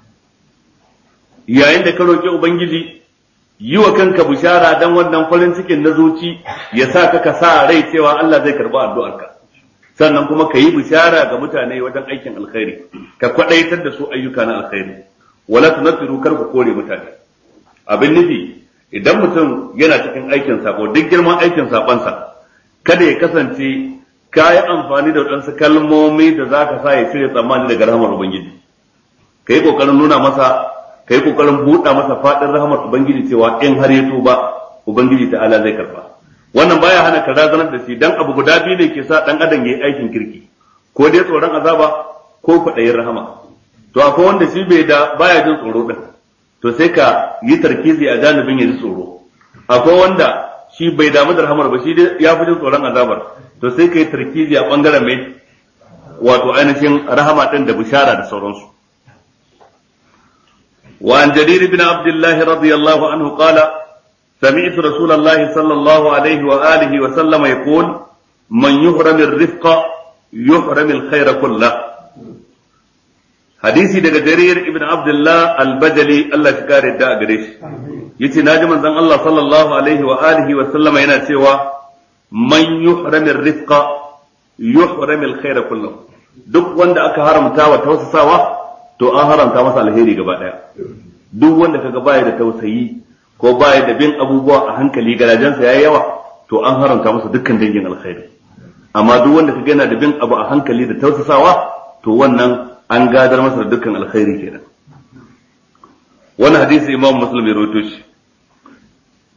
yayin da ka roki ubangiji yi wa kanka bishara dan wannan farin cikin na zuci ya sa ka ka sa rai cewa Allah zai karba addu'arka sannan kuma ka yi bishara ga mutane wajen aikin alkhairi ka kwadaitar da su ayyuka na alkhairi wala tunfiru kar ku kore mutane abin nufi idan mutum yana cikin aikin sako duk girman aikin sakonsa kada ya kasance ka yi amfani da waɗansu kalmomi da za ka sa ya cire tsammani daga rahamar ubangiji ka yi ƙoƙarin nuna masa ka yi ƙoƙarin buɗa masa faɗin rahamar ubangiji cewa in har ya tuba ubangiji ta'ala zai karɓa wannan baya hana ka razanar da shi dan abu guda biyu ne ke sa ɗan adam ya yi aikin kirki ko dai tsoron azaba ko kwaɗayin rahama to akwai wanda shi bai da baya jin tsoro din to sai ka yi tarkizi a janibin ya ji tsoro akwai wanda shi bai damu da rahamar ba shi dai ya fi jin tsoron azabar to sai ka yi tarkizi a bangaren mai wato ainihin rahama din da bishara da sauransu wa an jarir ibn abdullah radiyallahu anhu qala سمعت رسول الله صلى الله عليه وآله وسلم يقول من يحرم الرفق يحرم الخير كله hadisi daga jarir ibn abdullah al-bajali Allah shi kare da gare shi yace naji manzon Allah sallallahu alaihi wa alihi wa sallama yana cewa man yuhram ar-rifqa yuhram al-khayra kullahu duk wanda aka haramta wa tausasawa to an haramta masa alheri gaba daya duk wanda kaga baya da tausayi ko baya da bin abubuwa a hankali garajansa yayi yawa to an haramta masa dukkan dangin alkhairi amma duk wanda kaga yana da bin abu a hankali da tausasawa to wannan an gadar masa da dukkan alkhairi kenan wannan hadisi imam muslim ya rawaito shi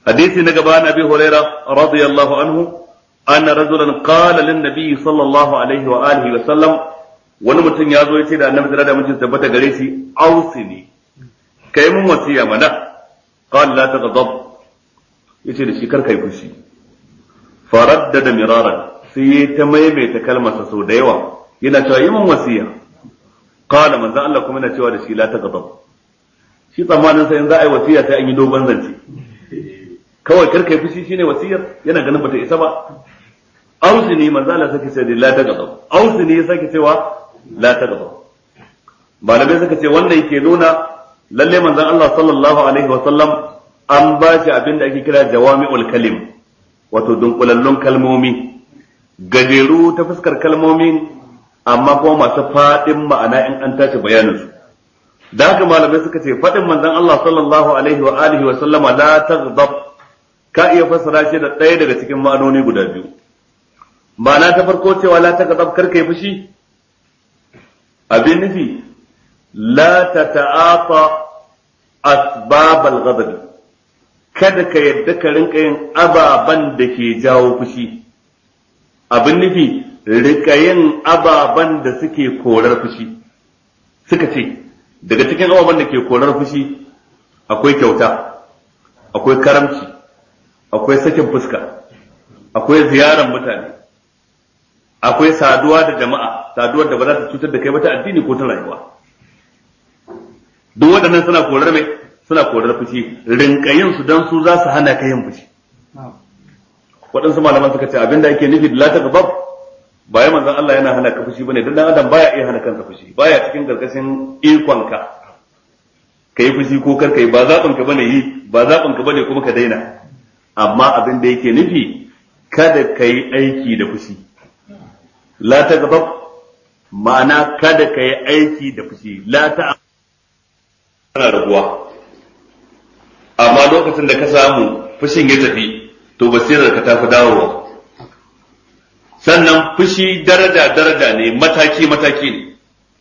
hadisi na gaba na Abi Hurairah radiyallahu anhu anna rajulan qala lin nabiy sallallahu alaihi wa alihi wa sallam, wani mutum ya zo ya ce da annabi da mutum tabbata gare shi, ausini kai mun wasiya mana. qala la taghdab, yace da shi kar kai fushi. faraddada miraran, sai ta maimaita kalmarsa sau da yawa yana cewa yi mun wasiya. qala manzo Allah kuma yana cewa da shi la taghdab. shi tsammanin sai in za a yi wasiya sai an yi dogon zance, kawai kar kai fushi shine wasiyar, yana ganin bata isa ba. ausini manzo Allah sake ce la taghdab, ausini ya sake cewa la taghdab. malamai suka ce wannan yake nuna lalle manzon Allah sallallahu alaihi wa sallam an ba shi abin da ake kira jawami'ul kalim, wato dunkulallun kalmomi, gajeru ta fuskar kalmomin amma kuma masu fadin ma'ana in an tashi bayanin su. da haka malamai suka ce fadin manzon Allah sallallahu alaihi wa alihi wa sallama la taghdab ka iya fassara shi da ɗaya daga cikin ma'anoni guda biyu. ma'ana ta farko cewa la taghdab kar kai fushi, abin nufi la tata'ata asbab al-ghadab, kada ka yadda ka rinka yin ababan da ke jawo fushi. abin nufi rika yin ababan da suke korar fushi. suka ce daga cikin ababan da ke korar fushi akwai kyauta, akwai karamci, akwai sakin fuska, akwai ziyarar mutane, akwai saduwa da jama'a, saduwar da ba za ta cutar da kai ba ta addini ko ta rayuwa. duk waɗannan suna korar mai suna korar fushi, rinkayin su dan su za su hana ka yin fushi. waɗansu malaman suka ce abinda ake nufi da la taghdab ba ya manzon Allah yana hana ka fushi bane, dan dan adam baya iya hana kansa fushi, baya cikin gargashin ikon ka kai fushi ko kar kai, ba zaɓin ka bane yi, ba zaɓin ka bane kuma ka daina. amma abin da yake nufi kada kai aiki da fushi. la taghdab ma'ana kada kai aiki da fushi. la ta ana rabuwa, amma lokacin da ka samu fushin ya tafi to basirar ka tafi dawowa. sannan fushi daraja daraja ne, mataki mataki ne.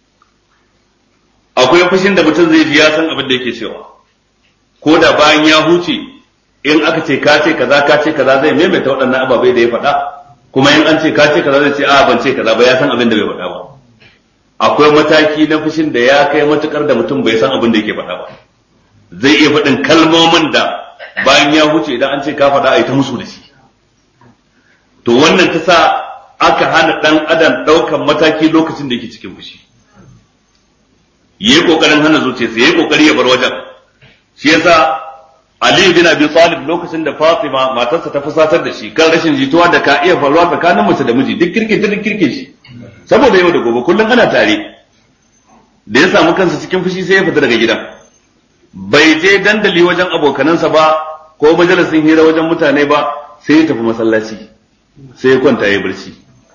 akwai fushin da mutum zai ji ya san abin da yake cewa, ko da bayan ya huce in aka ce ka ce kaza ka ce kaza zai maimaita waɗannan ababai da ya faɗa, kuma in an ce ka ce kaza zai ce a ban ce kaza ba, ya san abin da bai faɗa ba. akwai mataki na fushin da ya kai matukar da mutum bai san abin da yake faɗa ba, zai iya faɗin kalmomin da bayan ya huce idan an ce ka faɗa a yi ta musu da shi. to wannan ta sa aka hana ɗan adam ɗaukan mataki lokacin da yake cikin fushi. yayi kokarin hana zuciyarsa, yayi kokari ya bar wajen. shi yasa Ali bin Abi Talib lokacin da Fatima matarsa ta fusatar da shi kan rashin jituwa da ka iya faruwa tsakanin mace da miji, duk kirkin ta duk kirkin shi, saboda yau da gobe kullum ana tare, da ya samu kansa cikin fushi sai ya fita daga gida. bai je dandali wajen abokanansa ba ko majalisin hira wajen mutane ba, sai ya tafi masallaci, sai ya kwanta ya barci.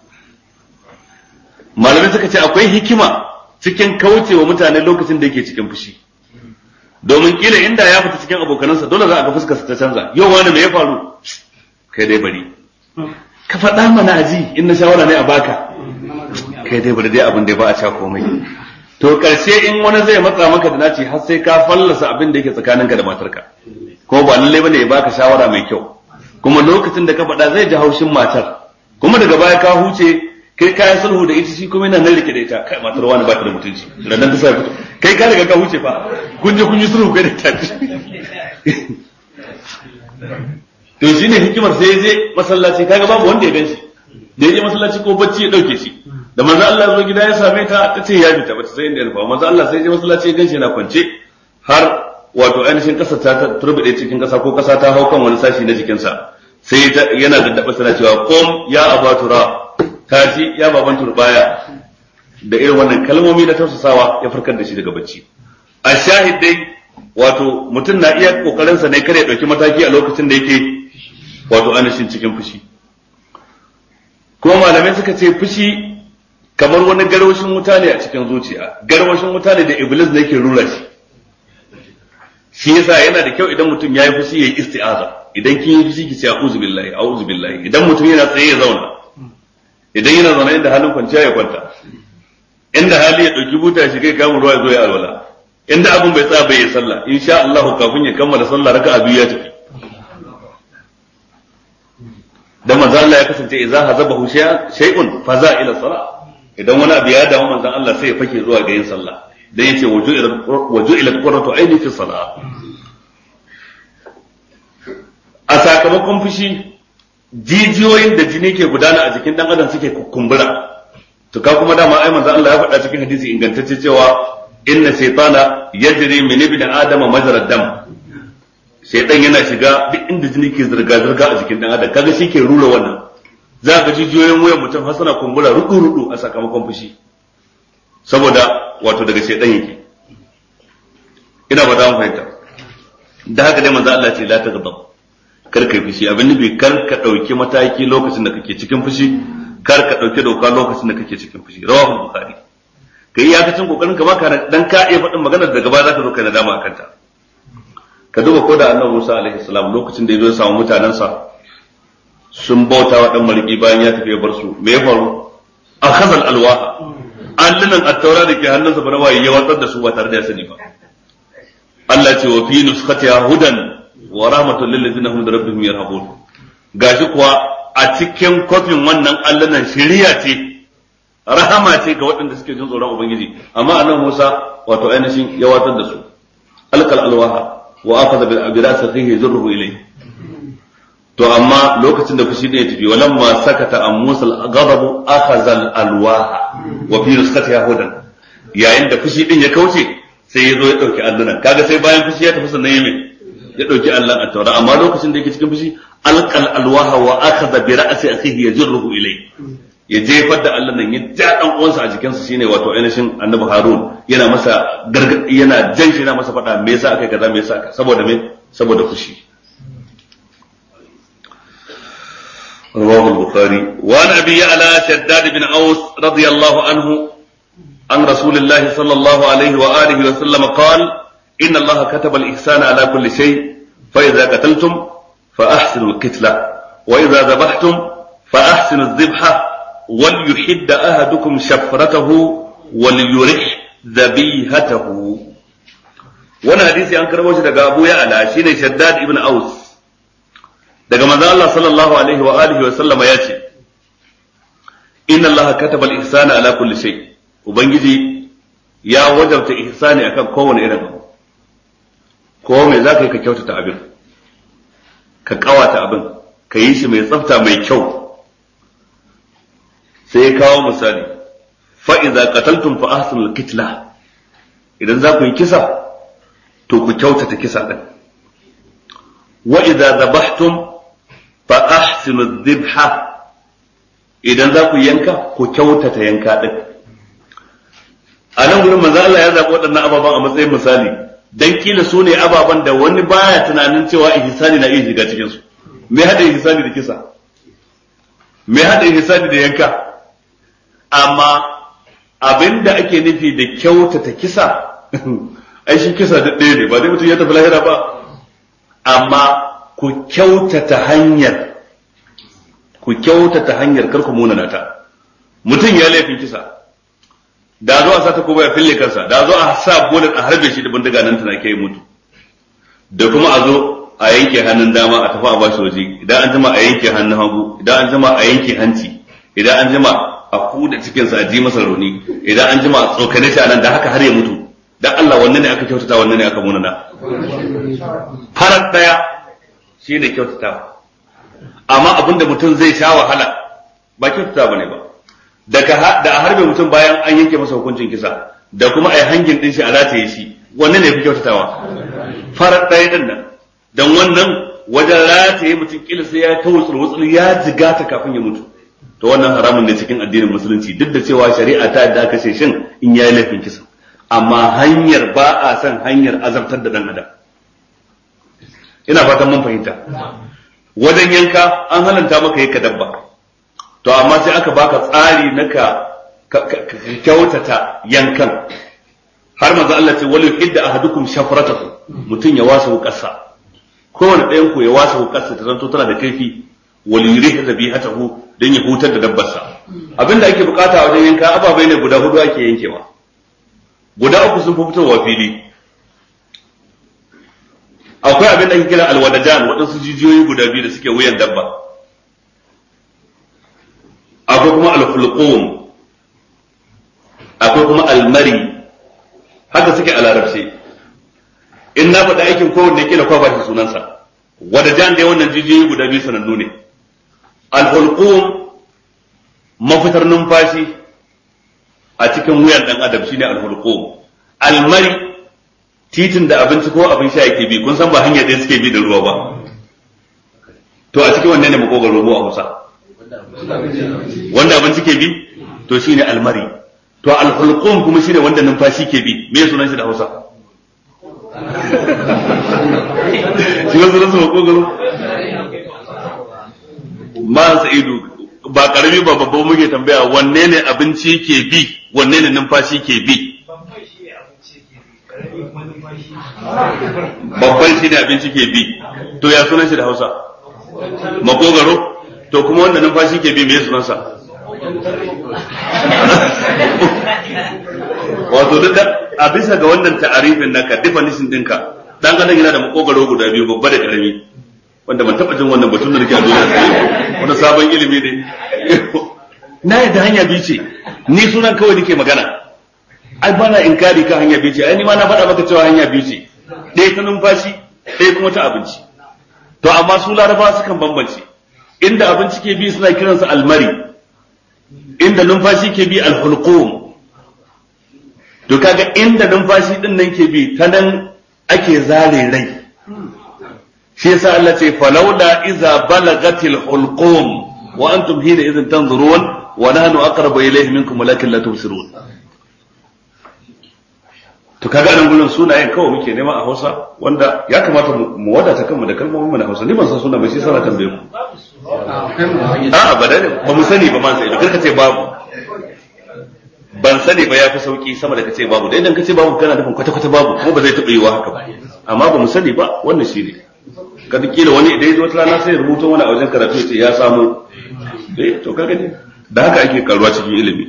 malamai suka ce akwai hikima cikin kaucewa mutane lokacin da yake cikin fushi, domin kila inda ya fita cikin abokanansa dole za a ga fuskar sa ta canza. yau wani me ya faru? kai dai bari ka faɗa mana aji, in na shawara ne a baka, kai dai bari dai abin da ba a sha komai. to karshe in wani zai matsa maka da naci har sai ka fallasa abin da yake tsakaninka da matarka, ko ba lalle bane ya baka shawara mai kyau, kuma lokacin da ka faɗa zai ji haushin matar, kuma daga baya ka huce kai kayan sulhu da ita, shi kuma yana nan rike da ita, kai matar wani ba ta da mutunci, rannan ta sai fito, kai ka riga ka huce fa, kun je kun yi sulhu kai da ita. to shine hikimar sai je masallaci, kaga babu wanda ya ganshi, da ya je masallaci ko bacci ya dauke shi, da manzo Allah ya zo gida ya same ta, ta ce ya fita bata sai inda ya nufa. manzo Allah sai ya je masallaci ya ganshi yana kwance, har wato ainihin kasa ta turbide cikin kasa ko kasa ta hau kan wani sashi na jikinsa, sai yana daddaba sana cewa qum ya abatura, tashi ya baban turbaya, da irin wannan kalmomi na tausasawa ya farkar da shi daga bacci. a shahid dai wato mutum na iya kokarin sa ne kare ya dauki mataki a lokacin da yake wato ainihin cikin fushi. kuma malamai suka ce fushi kamar wani garwashin wuta ne a cikin zuciya, garwashin wuta ne da iblis ne yake rura shi. shi yasa yana da kyau idan mutum ya yi fushi ya yi isti'aza. idan kin yi fushi ki ce a'udhu billahi a'udhu billahi. idan mutum yana tsaye ya zauna, idan yana zaune inda halin kwanciya ya kwanta, inda hali ya dauki buta shi kai kamun ruwa ya zo ya alwala, inda abun bai tsaya bai yi sallah, insha Allah kafin ya kammala sallah raka'a biyu ya tafi. dan manzo Allah ya kasance idza hazabahu shay'un faza ila salat idan wani abu ya damu manzo Allah sai ya fake zuwa ga yin sallah dan yace waju'ilat qurratu aini fi salat. A sakamakon fushi jijiyoyin da jini ke gudana a jikin dan adam suke kumbura to ka kuma dama ai manzo Allah ya faɗa cikin hadisi ingantacce cewa inna shaytana yajri min ibni adama majra dam, shaytan yana shiga duk inda jini ke zirga zirga a jikin dan adam, kaga shi ke rura wannan, za ka jijiyoyin wuyan mutum har suna kumbura rudu rudu a sakamakon fushi saboda wato daga shaytan yake. ina ba ta fahimta. Da haka dai manzo Allah ce la taghdab, kar kai fushi, abin nufi kar ka dauki mataki lokacin da kake cikin fushi, kar ka dauki doka lokacin da kake cikin fushi. Rawahu Bukhari. Kai iyakacin kokarin ka baka dan ka iya faɗin maganar daga baya zaka zo kai nadama akan ta. Ka duba ko da Annabi Musa alaihi salam lokacin da ya zo ya samu mutanansa sun bauta wa dan mariki bayan ya tafi ya bar su, me ya faru? Akhadha al-alwaha, allunan at-taura da ke hannunsa bara waye ya watsar da su ba tare da ya sani ba. Allah ce wa fi nuskhatiha hudan wa rahmatul lil ladzina hum bi rabbihim yarhabun. Gashi kuwa a cikin kofin wannan allunan shiriya ce, rahama ce ga waɗanda suke jin tsoron ubangiji, amma annabi Musa wato ainihin ya watsar da su. Alqal alwaha wa akhadha bil abirasi akhihi yajruhu ilayhi. To amma lokacin da fushi ne ya tafi, walamma sakata an Musa al-ghadabu akhadha al-alwaha wa fi nuskhatiha hudan. Yayin da fushi din ya kauce sai ya zo ya dauki allunan, kaga sai bayan fushi ya tafi sannan ya me ya dauki allan at-taura, amma lokacin da yake cikin fushi alqal alwaha wa akhadha bi ra'si akhihi yajruhu ilayhi, ya jefar da allunan ya ja dan uwansa a jikinsa shine wato ainihin annabi Harun, yana masa gargadi yana jan shi yana masa fada me yasa akai kaza me yasa akai, saboda me saboda fushi. رواه البخاري. وعن ابي يعلى شداد بن اوس رضي الله عنه عن رسول الله صلى الله عليه واله وسلم قال: ان الله كتب الاحسان على كل شيء، فاذا قتلتم فاحسنوا القتله، واذا ذبحتم فاحسنوا الذبحه، وليحد احدكم شفرته وليرح ذبيحته. وانا حديثي an karbo shi daga Abu Ya'la shine Shaddad ibn Aus daga manzo Allah sallallahu alaihi wa alihi wa sallama yace: inna Allah kataba al-ihsana ala kulli shay, ubangiji ya wajabta ihsani akan kowane irin abu. Ko me zaka yi ka kyautata abin, ka kawata abin, ka yi shi mai tsafta mai kyau. Sai kawo misali, fa idza qataltum fa ahsinul qitla, idan za ku yi kisa to ku kyautata kisa din. Wa idza dhabhtum fa ahsinu dhibha, idan za ku yanka ku kyautata yanka din. A nan gurin manzo Allah ya zaɓi waɗannan ababan a matsayin misali dan kila su ne ababan da wani baya tunanin cewa ihsani na iya shiga cikin su. Me hada ihsani da kisa? Me hada ihsani da yanka? Amma abinda ake nufi da kyautata kisa ai shi kisa da ɗaya ne, ba dai mutum ya tafi lahira ba, amma ku kyautata hanyar, ku kyautata hanyar kar ku munana ta. Mutum ya laifin kisa, da zo a sa ta kuma ya fille kansa, da zo a sa bullet a harbe shi da bindiga nan tana kai mutu, da kuma a zo a yanke hannun dama a tafi a bashi waje, idan an jima a yanke hannun hagu, idan an jima a yanke hanci, idan an jima a kuda cikinsa a ji masa rauni, idan an jima a tsokane shi a nan da haka har ya mutu. Dan Allah wannan ne aka kyautata, wannan ne aka munana. Farar daya shi ne kyautata, amma abinda mutum zai sha wahala ba kyautata bane ba. Daga da a harbe mutum bayan an yanke masa hukuncin kisa, da kuma a yi hangin din shi a rataye shi, wannan ne fi kyautatawa. Farar daya din nan, dan wannan wajen rataye mutum kila sai ya ta wutsul wutsul ya jigata kafin ya mutu. To wannan haramun ne cikin addinin musulunci, duk da cewa shari'a ta yadda aka ce shin in yayi laifin kisa, amma hanyar ba a san hanyar azabtar da dan adam. Ina fatan mun fahimta. Wajen yanka an halanta maka yi ka dabba, to amma sai aka baka tsari na ka kyautata yankan. Har manzo Allah ce wal yuhidda ahadukum shafratahu, mutun ya wasa wukarsa, kowane ɗayan ku ya wasa wukarsa ta zanto tana da kaifi, wal yurih zabihatahu, dan ya hutar da dabbarsa. Abinda ake bukata wajen yanka ababai ne guda hudu ake yankewa, guda uku sun fi fitowa fili. Akwai abin da ake kira alwadajan, waɗansu jijiyoyi guda biyu da suke wuyan dabba, hulqum akwai kuma almari, haka suke a larabci. In na faɗa aikin kowanne kila kwa bashi sunansa, wadda jan dai wannan jijiyoyi guda biyu sanannu ne. Alhulqum mafitar numfashi a cikin wuyan ɗan adam shine alhulqum. Almari titin da abinci ko abin sha yake bi, kun san ba hanyar ɗaya suke bi da ruwa ba. To a cikin wanne ne makogaro mu a Hausa? Wanda abinci ke bi to shine almari. To alhulqum kuma shine wanda numfashi ke bi, me sunan shi da Hausa? Shi wasu rasu makogaro? Ma Sa'idu ba karami ba babba muke tambaya wanne ne abinci ke bi, wanne ne numfashi ke bi? Babban shi ne abinci ke bi, to ya sunan shi da Hausa? Makogaro? To kuma wanda numfashi ke bi me sunansa? Wato duka a bisa ga wannan ta'arifin naka definition dinka dan adam yana da makogaro guda biyu babba da karami wanda ban taba jin wannan batun da nake a duniya sai wannan sabon ilimi ne na yadda hanya biyu ce ni sunan kawai nake magana ai bana inkari ka hanya biyu ce ai ni ma na faɗa maka cewa hanya biyu ce ɗaya ta numfashi ɗaya kuma ta abinci to amma su larabawa sukan bambance inda abinci ke bi suna kiransa almari inda numfashi ke bi alhulqum to kaga inda numfashi din nan ke bi ta nan ake zare rai shi yasa Allah ce falawla iza balagatil hulqum wa antum hina idhin tanzurun wa nahnu aqrabu ilayhi minkum walakin la tubsirun to kaga nan gurin sunayen kawai muke nema a Hausa wanda ya kamata mu wadata kanmu da kalmomin mu na Hausa ni ban san suna ba shi sana tambaye ku a'a ba da ba mu sani ba man sai da karka ce babu ban sani ba ya fi sauki sama da kace babu da idan kace babu kana nufin kwata kwata babu kuma ba zai taɓa yiwa haka ba amma ba mu sani ba wannan shi ne kada kila wani idan ya zo wata rana sai ya rubuta wani a wajen karatu ya ce ya samu eh to kaga ne da haka ake karuwa cikin ilimi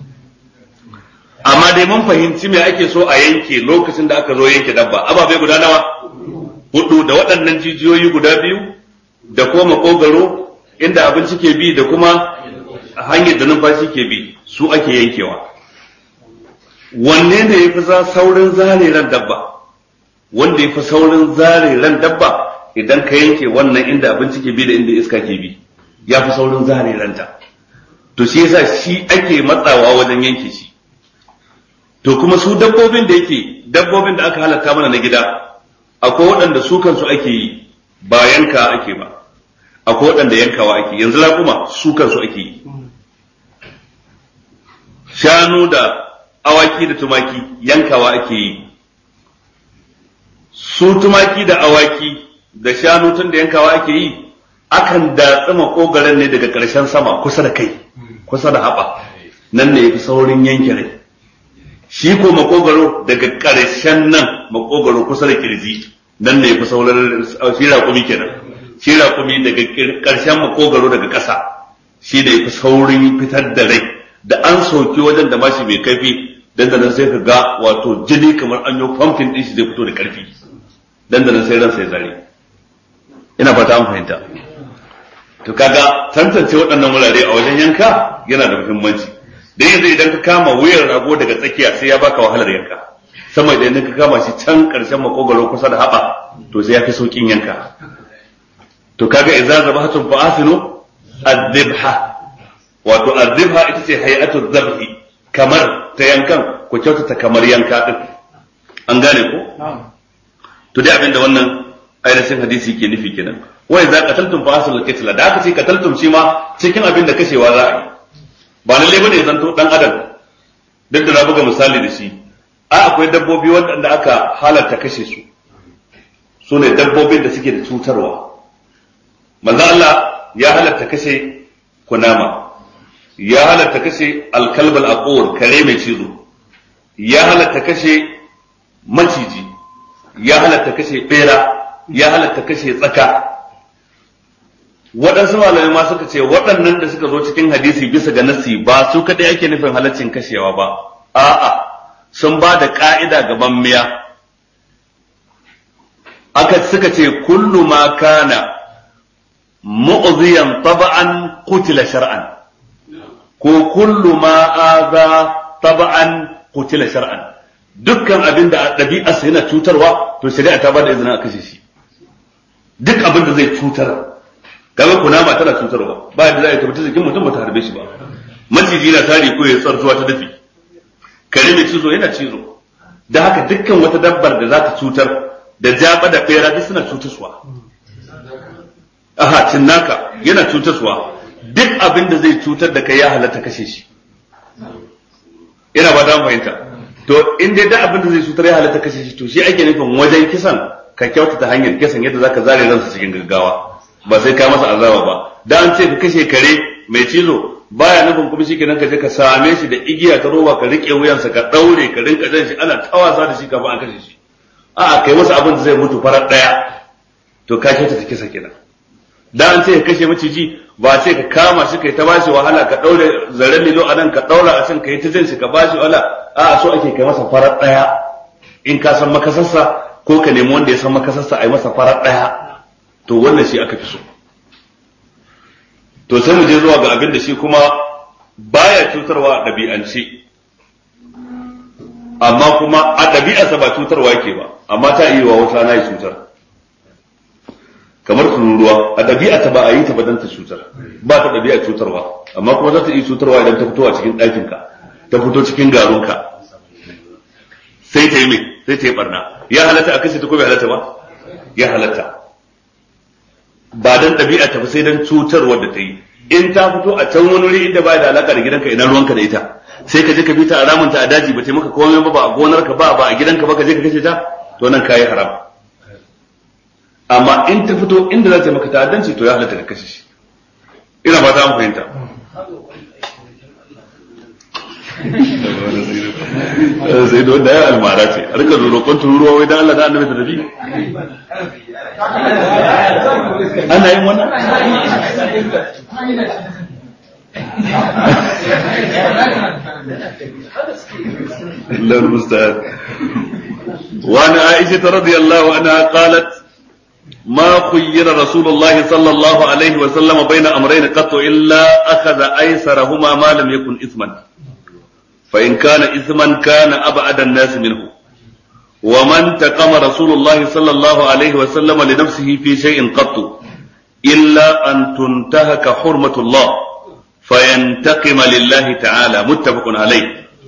amma dai mun fahimci me ake so a yanke lokacin da aka zo yanke dabba ababai guda nawa hudu da waɗannan jijiyoyi guda biyu da kuma makogaro inda abinci ke bi da kuma hanyar da numfashi ke bi su ake yankewa wanne ne yafi za saurin zare ran dabba wanda yafi saurin zare ran dabba idan ka yanke wannan inda abinci ke bi da inda iska ke bi yafi saurin zare ranta to shi yasa shi ake matsawa wajen yanke shi to kuma su dabbobin da yake dabbobin da aka halatta mana na gida akwai waɗanda su kansu ake yi ba yanka ake ba akwai waɗanda yankawa ake yanzu raƙuma su kansu ake yi shanu da awaki da tumaki yankawa ake yi su tumaki da awaki da shanu tun da yankawa ake yi akan datsi makogaren ne daga ƙarshen sama kusa da kai kusa da haɓa nan ne yafi saurin yanke rai shi ko makogaro daga ƙarshen nan makogaro kusa da kirji nan ne yafi saurin shi raƙumi kenan shi raƙumi daga ƙarshen makogaro daga ƙasa shi da yafi saurin fitar da rai da an soki wajen da mashi mai kaifi dandanan sai ka ga wato jini kamar an yi pumping din shi zai fito da karfi dandanan sai ran sai zare ina fata an fahimta to kaga tantance waɗannan wurare a wajen yanka yana da muhimmanci dan yanzu idan ka kama wuyar rago daga tsakiya sai ya baka wahalar yanka sama da idan ka kama shi can karshen makogaro kusa da haɓa to sai ya fi saukin yanka to kaga idza zabahatum fa asinu adh-dhibha wato azzibha ita ce hay'atu dhabhi kamar ta yankan ku kyautata kamar yanka din an gane ko to dai abinda wannan ainihin hadisi ke nufi kenan wai za qataltum fa asul qitla da aka ce qataltum shi ma cikin abinda kashewa za a yi ba lalle bane zanto dan adam duk da na buga misali da shi a akwai dabbobi waɗanda aka halarta kashe su su ne dabbobin da suke da cutarwa manzo Allah ya halarta kashe kunama ya halatta kashe alkalbal aqur kare mai cizo ya halatta kashe maciji ya halatta kashe bera ya halatta kashe tsaka waɗansu malamai ma suka ce waɗannan da suka zo cikin hadisi bisa ga nassi ba su kadai ake nufin halaccin kashewa ba a'a sun ba da ka'ida gaban miya aka suka ce kullu ma kana mu'ziyan taba'an qutila shar'an ko kullu ma aza tab'an qutila shar'an, dukkan abin da ɗabi'arsa yana cutarwa to shari'a ta bada izinin a kashe shi. Duk abin da zai cutar, kaga kunama tana cutarwa, ba da za a yi tabbata jikin mutum ba ta harbe shi ba. Maciji na tari ko ya tsartuwa ta dafi, kare mai cizo yana cizo. Da haka dukkan wata dabbar da za ta cutar, da jaba da bera duk suna cutarwa. Aha, cinnaka yana cutarwa. Duk abin da zai cutar da kai ya halatta kashe shi. Ina ba da fahimta. To in dai da abin da zai cutar ya halatta kashe shi, to shi ake nufin wajen kisan ka kyautata hanyar kisan yadda zaka zare ransa cikin gaggawa, ba sai ka masa azaba ba. Da an ce ka kashe kare mai cizo, baya nufin kuma shikenan ka je ka same shi da igiya ta roba ka rike wuyansa ka daure ka rinka jan shi ana tawasa da shi kafin an kashe shi. A'a kai masa abin da zai mutu farar daya, to ka kyautata kisa kenan. Da an ce ka kashe maciji, ba ce ka kama shi kai ta bashi wahala ka daure zaren lilo a nan ka daura a can ka yi ta jan shi ka bashi wahala. A'a so ake kai masa farar daya, in ka san makasarsa ko ka nemi wanda ya san makasarsa a yi masa farar daya, to wannan shi aka fi so. To sai mu je zuwa ga abin da shi kuma baya cutarwa a ɗabi'ance, amma kuma a ɗabi'arsa ba cutarwa yake ba, amma ta iya wa wata rana ya cutar. Kamar tururuwa a ɗabi'arta ba a yi ta ba don ta cutar, ba ta ɗabi'a cutarwa, amma kuma za ta iya cutarwa idan ta fito a cikin ɗakinka, ta fito cikin garunka, sai ta yi mai, sai ta yi barna. Ya halatta a kashe ta ko bai halatta ba? Ya halatta. Ba dan ɗabi'a ta ba sai dan cutarwar da ta yi. In ta fito a can wani wuri inda ba da alaka da gidanka, ina ruwanka da ita, sai ka je ka bi ta a ramunta a daji, ba ta maka komai ba, ba a gonarka ba, ba a gidanka ba, ka je ka kashe ta, to nan kayi haram. Amma in ta fito inda za ta maka ta'addanci, to ya halatta ka kashe shi. Ina ba ta an fahimta. Sai da wanda ya almara ce, a rika roƙon tururuwa wai dan Allah da annabi ta tafi. Ana yin wannan? Allah al-musta'an. Wa an Aisha radhiyallahu anha qalat ما خير رسول الله صلى الله عليه وسلم بين أمرين قط إلا أخذ أيسرهما ما لم يكن إثما فإن كان إثما كان أبعد الناس منه ومن تقم رسول الله صلى الله عليه وسلم لنفسه في شيء قط إلا أن تنتهك حرمة الله فينتقم لله تعالى متفق عليه.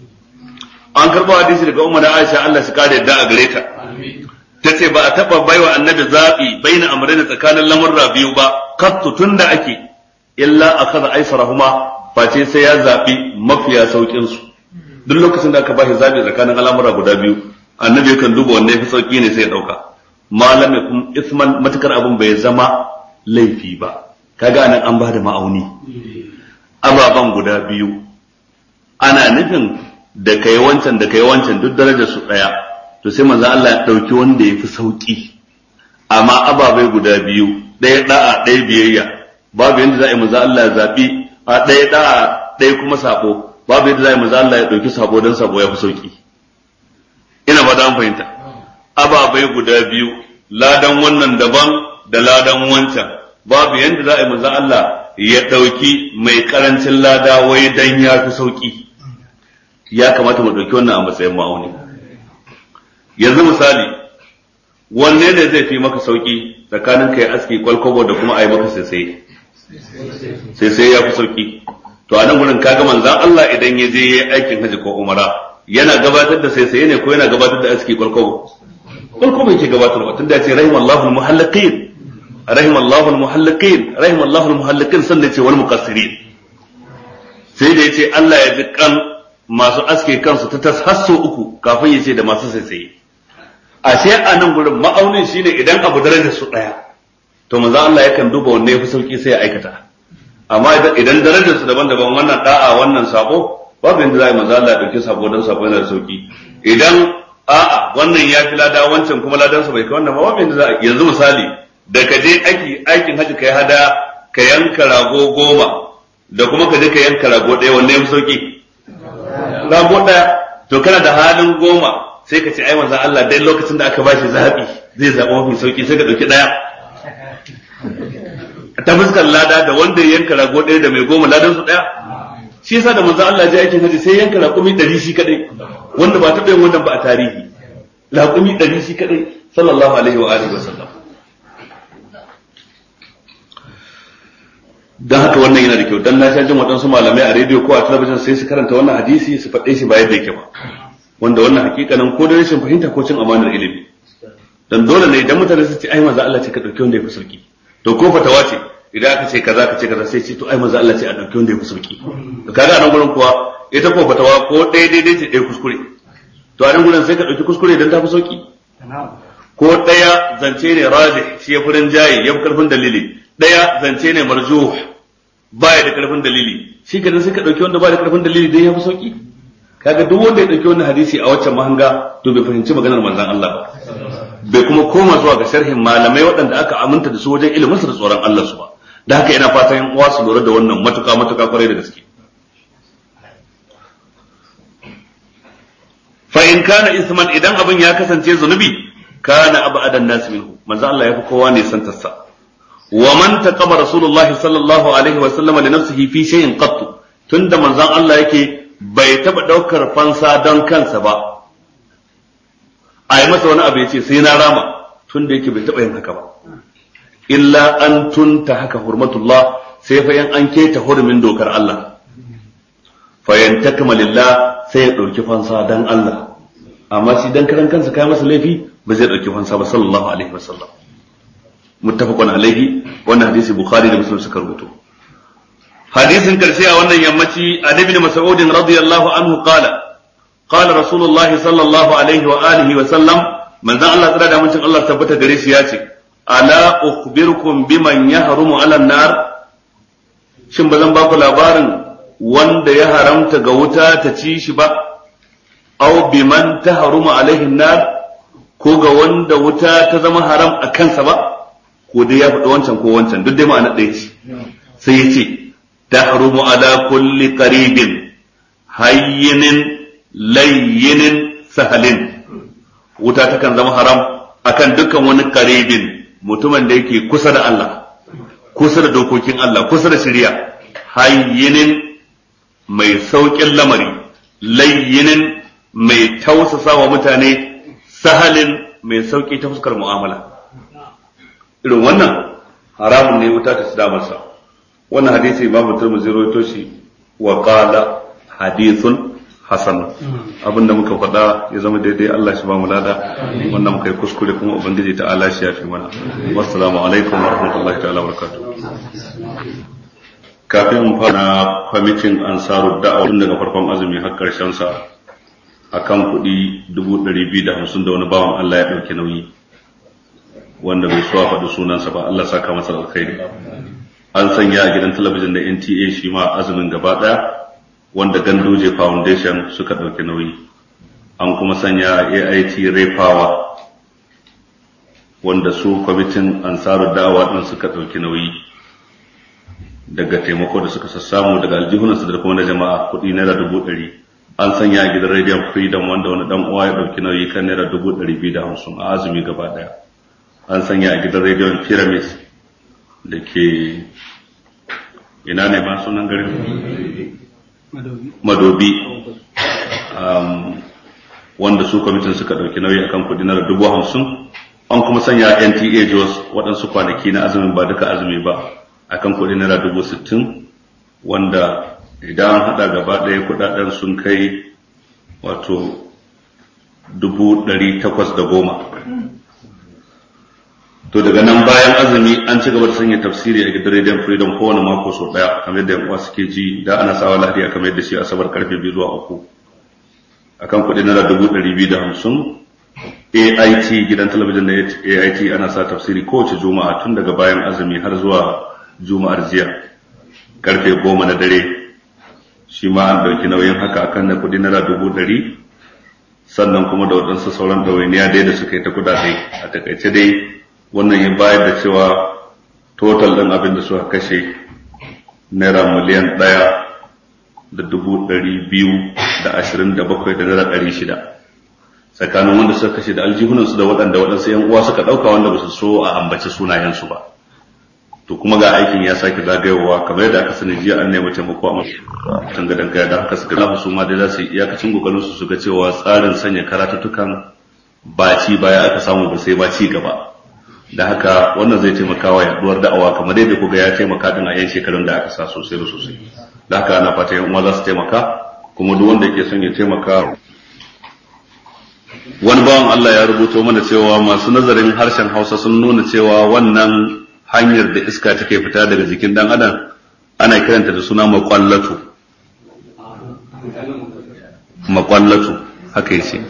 an karɓo hadisi daga umma da Aisha Allah shi kare da a gare ta tace ba a taba baiwa annabi zabi baina amrayna tsakanin lamurra biyu ba kattu tunda ake illa akhadha aisarahuma face sai ya zabi mafiya saukin su. Duk lokacin da aka bashi zabi tsakanin al'amura guda biyu annabi yakan duba wanne yafi sauki ne sai ya dauka, malam yakum isman matakar abun bai zama laifi ba. Kaga anan an bada ma'auni ababan guda biyu, ana nufin da kai wancan da kai wancan duk darajar su daya, to sai manzo Allah ya dauki wanda yafi sauki. Amma ababai guda biyu, daya da'a daya biyayya, babu yanda za a yi manzo Allah ya zabi a daya da'a daya kuma sabo, babu yadda zai manzo Allah ya dauki sabo dan sabo ya fi sauki. Ina ba da an fahimta. Ababai guda biyu, ladan wannan daban da ladan wancan, babu yadda za a yi manzo Allah ya dauki mai karancin lada wai dan ya fi sauki. Ya kamata mu dauki wannan a matsayin ma'auni. Yanzu misali, wanne ne zai fi maka sauki tsakanin kai aski kwalkwabo da kuma a yi maka sai sai sai ya fi sauki. To a nan gurin kaga manzan Allah idan ya je yayi aikin haji ko umara yana gabatar da sai sai ne ko yana gabatar da aski kwalkwabo? Kwalkwabo yake gabatarwa tunda ya ce rahimallahu almuhalliqin rahimallahu almuhalliqin rahimallahu almuhalliqin sannan ce wal muqassirin. Sai da yace Allah ya ji kan masu aske kansu ta tashasso uku kafin ya ce da masu sai sai. Ashe a nan gurin ma'aunin shine idan abu darajar su daya to manzan Allah yakan duba wanne yafi sauki sai ya aikata. Amma idan darajar su daban-daban, wannan da'a wannan sabo, babu yanda za a yi manzo Allah ya dauki sabo dan sabo yana da sauki. Idan a'a wannan ya fi lada wancan kuma ladan sa bai kai wannan ba, babu yanda za a yanzu misali da ka je aiki aikin haji kai hada ka yanka rago goma da kuma ka je ka yanka rago ɗaya, wanne ya fi sauki? Rago ɗaya. To kana da halin goma sai ka ce ai manzo Allah dai lokacin da aka bashi zabi zai zaba mafi sauki sai ka dauki ɗaya. Ta fuskar lada da wanda ya yanka rago ɗaya da mai goma ladan su ɗaya, shi yasa da manzo Allah ya je aikin haji sai yanka raƙumi ɗari shi kadai wanda ba taɓa yin wannan ba a tarihi raƙumi ɗari shi kadai sallallahu alaihi wa alihi wasallam. dan haka wannan yana da kyau dan na sha jin waɗansu malamai a rediyo ko a talabijin sai su karanta wannan hadisi su faɗe shi ba yadda yake ba, wanda wannan hakikanin ko da rashin fahimta ko cin amanar ilimi. Dan dole ne idan mutane su ce ai manzo Allah ce ka dauki wanda yafi sauki, to ko fatawa ce idan aka ce kaza ka ce kaza sai ce to ai manzo Allah ce a dauki wanda yafi sauki, to kaga a nan gurin kuwa ita ko fatawa ko ɗaya daidai ce ɗaya kuskure, to a nan gurin sai ka dauki kuskure dan ta fi sauki, ko ɗaya zance ne rajih shi ya furin jayi ya fi karfin dalili, ɗaya zance ne marjuh baya da karfin dalili, shi kenan sai ka dauki wanda baya da karfin dalili dan ya fi sauki. Kaga duk wanda ya dauki wannan hadisi a waccan mahanga to bai fahimci maganar manzon Allah ba, bai kuma koma zuwa ga sharhin malamai waɗanda aka aminta da su wajen ilimin su da tsoron Allah su ba. Da haka ina fatan yan uwa su lura da wannan matuƙa matuƙa kwarai da gaske. Fa in kana isman, idan abin ya kasance zunubi, kana abadan nas minhu, manzo Allah ya fi kowa ne santarsa. Wa man taqama rasulullahi sallallahu alaihi wa sallam li nafsihi fi shay'in qattu, tunda manzon Allah yake bai taba daukar fansa don kansa ba, a yi masa wani abu ya ce sai na rama, tun da yake bai taba yin haka ba, illa an tunta haka hurmatullah, sai fa yan an keta hurumin dokar Allah, fa yantakama lillah, sai ya dauki fansa dan Allah, amma shi dan karan kansa kai masa laifi ba zai dauki fansa ba sallallahu alaihi wasallam. Muttafaqun alaihi, wannan hadisi Bukhari da Muslim suka rubuto. hadisin karshe a wannan yammaci an ibn mas'ud radiyallahu anhu qala qala rasulullahi sallallahu alaihi wa alihi wa sallam, manzon Allah tsara da mutum Allah tabbata gare shi ya ce, ala ukhbirukum biman yahrumu ala nar, shin bazan ba ku labarin wanda ya haramta ga wuta ta ci shi ba, aw biman tahrumu alaihi nar, ko ga wanda wuta ta zama haram a kansa ba, ko dai ya faɗi wancan ko wancan duk dai ma'ana ɗaya ce. Sai ya ce tahrumu ala kulli qaribin hayyinin layyinin sahalin, wuta takan zama haram akan dukkan wani qaribin, mutumin da yake kusa da Allah, kusa da dokokin Allah, kusa da shari'a, hayyinin mai saukin lamari, layyinin mai tausasa wa mutane, sahalin mai sauki ta fuskar mu'amala. Irin wannan haramun ne wuta ta ci damarsa. Wannan hadisi Imam Tirmidhi rawaito shi wa qala hadithun hasan. Abinda muka faɗa ya zama daidai Allah shi ba mu lada, wannan muka yi kuskure kuma ubangiji ta Allah shi ya fi mana. Wassalamu alaikum wa rahmatullahi ta'ala wa barakatuh. Kafin mu fara kwamitin Ansarud Da'awa tun daga farkon azumi har karshen sa akan kuɗi dubu ɗari biyu da hamsin da wani bawan Allah ya ɗauki nauyi, wanda bai so a faɗi sunansa ba, Allah saka masa alkhairi. An sanya a gidan talabijin da N T A shi ma azumin gaba ɗaya, wanda Ganduje Foundation suka ɗauki nauyi. An kuma sanya A I T Ray Power, wanda su kwamitin Ansarud Da'awa ɗin suka ɗauki nauyi daga taimako da suka sassamu daga aljihunansu da kuma na jama'a, kuɗi naira dubu ɗari. An sanya a gidan Radio Freedom, wanda wani ɗan uwa ya ɗauki nauyi kan naira dubu ɗari biyu da hamsin a azumi gaba ɗaya. An sanya a gidan Radio Pyramid da ke ina ne ba sunan garin Madobi, um, wanda su kwamitin suka ɗauki nauyi akan kuɗi na dubu hamsin. An kuma sanya N T A Jos waɗansu kwanaki na azumin ba duka azumi ba akan kuɗi na dubu sittin, wanda idan haɗa gaba ɗaya kuɗaɗen sun kai wato dubu ɗari takwas da goma. To daga nan bayan azumi an ci gaba da sanya tafsiri a gidan Radio Freedom kowane mako sau daya, kamar yadda yan suke ji, da ana sawa lahadi kamar yadda shi asabar karfe biyu zuwa uku akan kuɗi naira dubu ɗari biyu da hamsin. A I T gidan talabijin da A I T ana sa tafsiri kowace juma'a tun daga bayan azumi har zuwa juma'ar jiya karfe goma na dare, shi ma an ɗauki nauyin haka akan na kuɗi naira dubu ɗari. Sannan kuma da waɗansu sauran ɗawainiya dai da suka yi ta kuɗaɗe. A takaice dai wannan ya bayar da cewa total ɗin abin da suka kashe naira miliyan ɗaya da dubu ɗari biyu da ashirin da bakwai da naira ɗari shida, tsakanin wanda suka kashe da aljihunansu da waɗanda waɗansu ‘yan uwa suka ɗauka wanda ba su so a ambaci sunayensu ba. to kuma ga aikin ya sake zagayowa kamar yadda aka sani jiya an nemi taimako a masu tangadan da haka suka lafa su ma dai za su yi iyakacin kokarin su su ga cewa tsarin sanya karatuttukan ba ci baya aka samu ba sai ba ci gaba da haka wannan zai taimaka wa yaduwar da'awa kamar yadda kuga ya taimaka din a yan shekarun da aka sa sosai da sosai da haka ana fata yan uwa za su taimaka kuma duk wanda yake son ya taimaka. Wani bawan Allah ya rubuto mana cewa masu nazarin harshen Hausa sun nuna cewa wannan hanyar da iska take fita daga jikin dan adam ana kiranta da suna makwallatu. Makwallatu haka yace.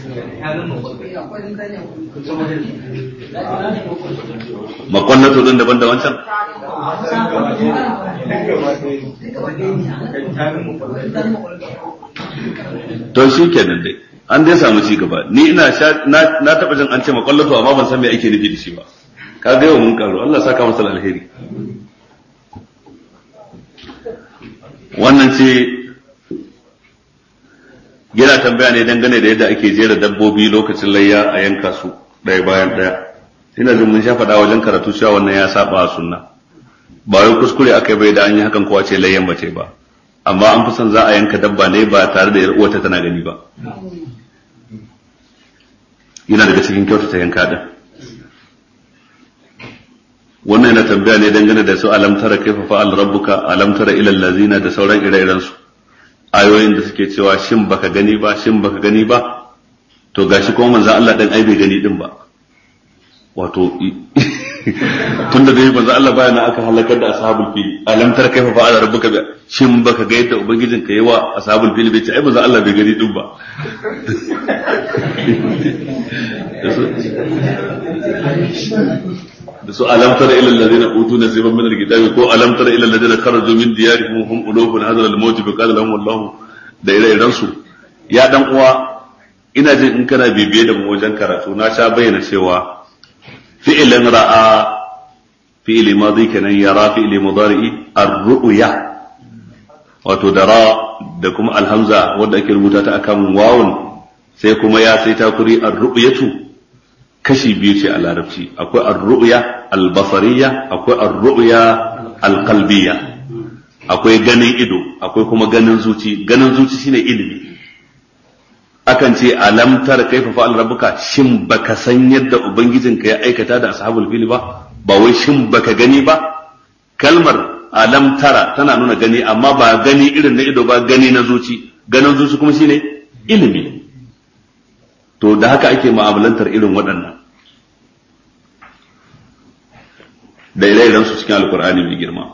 Makwallatu din daban da wancan? To shi kenan dai an dai samu ci gaba. Ni ina na na taba jin an ce makwallatu amma ban san me ake nufi da shi ba. Ka ga yau mun karo Allah saka masa alheri. Wannan ce yana tambaya ne dangane da yadda ake jera dabbobi lokacin layya a yanka su ɗaya bayan ɗaya. Ina jin mun sha faɗa wajen karatu cewa wannan ya saba a sunna. Ba wai kuskure aka yi bai da an yi hakan kowa ce layyan bace ba. Amma an fi son za a yanka dabba ne ba tare da yar uwarta tana gani ba. Yana daga cikin kyautata yanka din. Wannan yana tambaya ne dangane da su alam tara kaifa fa'al rabbuka alam tara ila allazina da sauran ire-iren su. Ayoyin da suke cewa shin baka gani ba shin baka gani ba to gashi kuma manzo Allah dan ai bai gani din ba. Wato tunda dai manzo Allah bayana aka halakar da ashabul fil alam tara kaifa fa'ala rabbuka shin baka ga yadda ubangijin ka yawa ashabul fil bai ce ai manzo Allah bai gani din ba. da su alam tara ila alladhina utu nasiban min alkitabi ko alam tara ila alladhina kharaju min diyarihim hum ulufun hadha al-maut bi qala lahum wallahu da ire-iren su. Ya dan uwa ina jin in kana bibiye da mu wajen karatu na sha bayyana cewa fi'lan ra'a fi'li madi kenan yara fi'li mudari'i ar-ru'ya wato da ra da kuma alhamza wanda ake rubuta ta akan wawun sai kuma ya sai ta kuri ar-ru'yatu kashi biyu ce a larabci akwai ar-ru'ya al-basariyya akwai ar-ru'ya al-qalbiyya akwai ganin ido akwai kuma ganin zuci ganin zuci shine ilimi akan ce alam tara kaifa fa'al rabbuka shin baka san yadda ubangijinka ya aikata da ashabul fil ba ba wai shin baka gani ba kalmar alam tara tana nuna gani amma ba gani irin na ido ba gani na zuci ganin zuci kuma shine ilimi to da haka ake mu'amalantar irin waɗannan da ire-iren su cikin alkur'ani mai girma.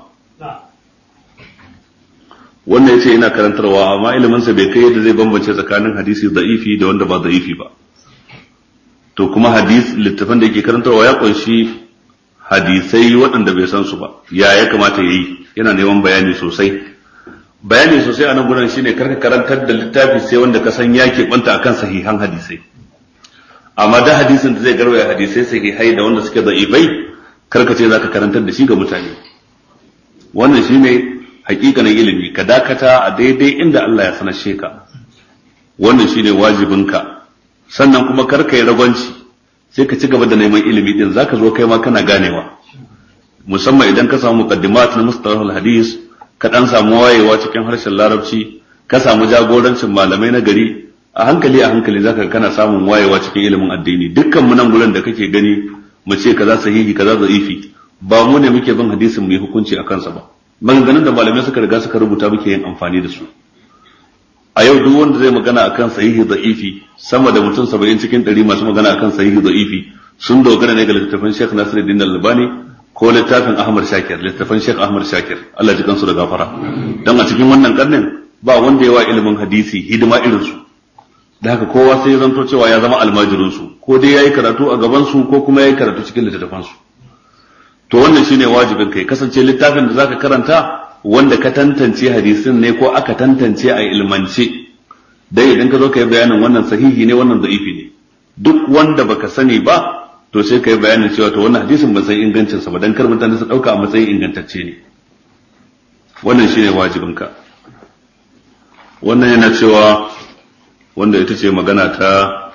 Wannan yace ina karantarwa amma ilimin sa bai kai yadda zai bambance tsakanin hadisi da'ifi da wanda ba da'ifi ba. To kuma hadis littafin da yake karantarwa ya kunshi hadisai waɗanda bai san su ba. Ya ya kamata yayi yana neman bayani sosai. Bayani sosai a nan gurin shine karka karantar da littafi sai wanda ka san ya keɓanta akan sahihan hadisai. Amma da hadisin da zai garwaya hadisai sahihai da wanda suke da'ifai karka ce zaka karantar da shi ga mutane. Wannan shine hakikanin ilimi ka dakata a daidai inda Allah ya sanashe ka. Wannan shine wajibinka. Sannan kuma karka yi ragwanci sai ka ci gaba da neman ilimi din zaka zo kai ma kana ganewa. Musamman idan ka samu muqaddimat na mustalahul hadis ka dan samu wayewa cikin harshen larabci ka samu jagorancin malamai na gari a hankali a hankali zaka kana samun wayewa cikin ilimin addini. Dukkan mu nan gurin da kake gani mu ce kaza sahihi kaza da'ifi ba mu ne muke bin hadisin mu yi hukunci a kansa ba maganganun da malamai suka riga suka rubuta muke yin amfani da su. A yau duk wanda zai magana akan sahihi da'ifi sama da mutum saba'in cikin ɗari masu magana akan sahihi da'ifi sun dogara ne ga littafin Sheikh Nasiruddin Albani ko littafin Ahmad Shakir littafin Sheikh Ahmad Shakir Allah ji kansu da gafara. Dan a cikin wannan karnin ba wanda ya wa ilimin hadisi hidima irin su. Da haka kowa sai ya zanto cewa ya zama almajirin su ko dai yayi karatu a gaban su ko kuma yayi karatu cikin littattafan su. To wannan shine wajibin kai kasance littafin da zaka karanta wanda ka tantance hadisin ne ko aka tantance a ilmance. Dai idan ka zo kai bayanin wannan sahihi ne wannan da'ifi ne. Duk wanda baka sani ba to sai kai bayanin cewa to wannan hadisin ban san ingancin sa ba dan kar mutane su dauka a matsayin ingantacce ne. Wannan shine wajibin ka. Wannan yana cewa wanda ita ce magana ta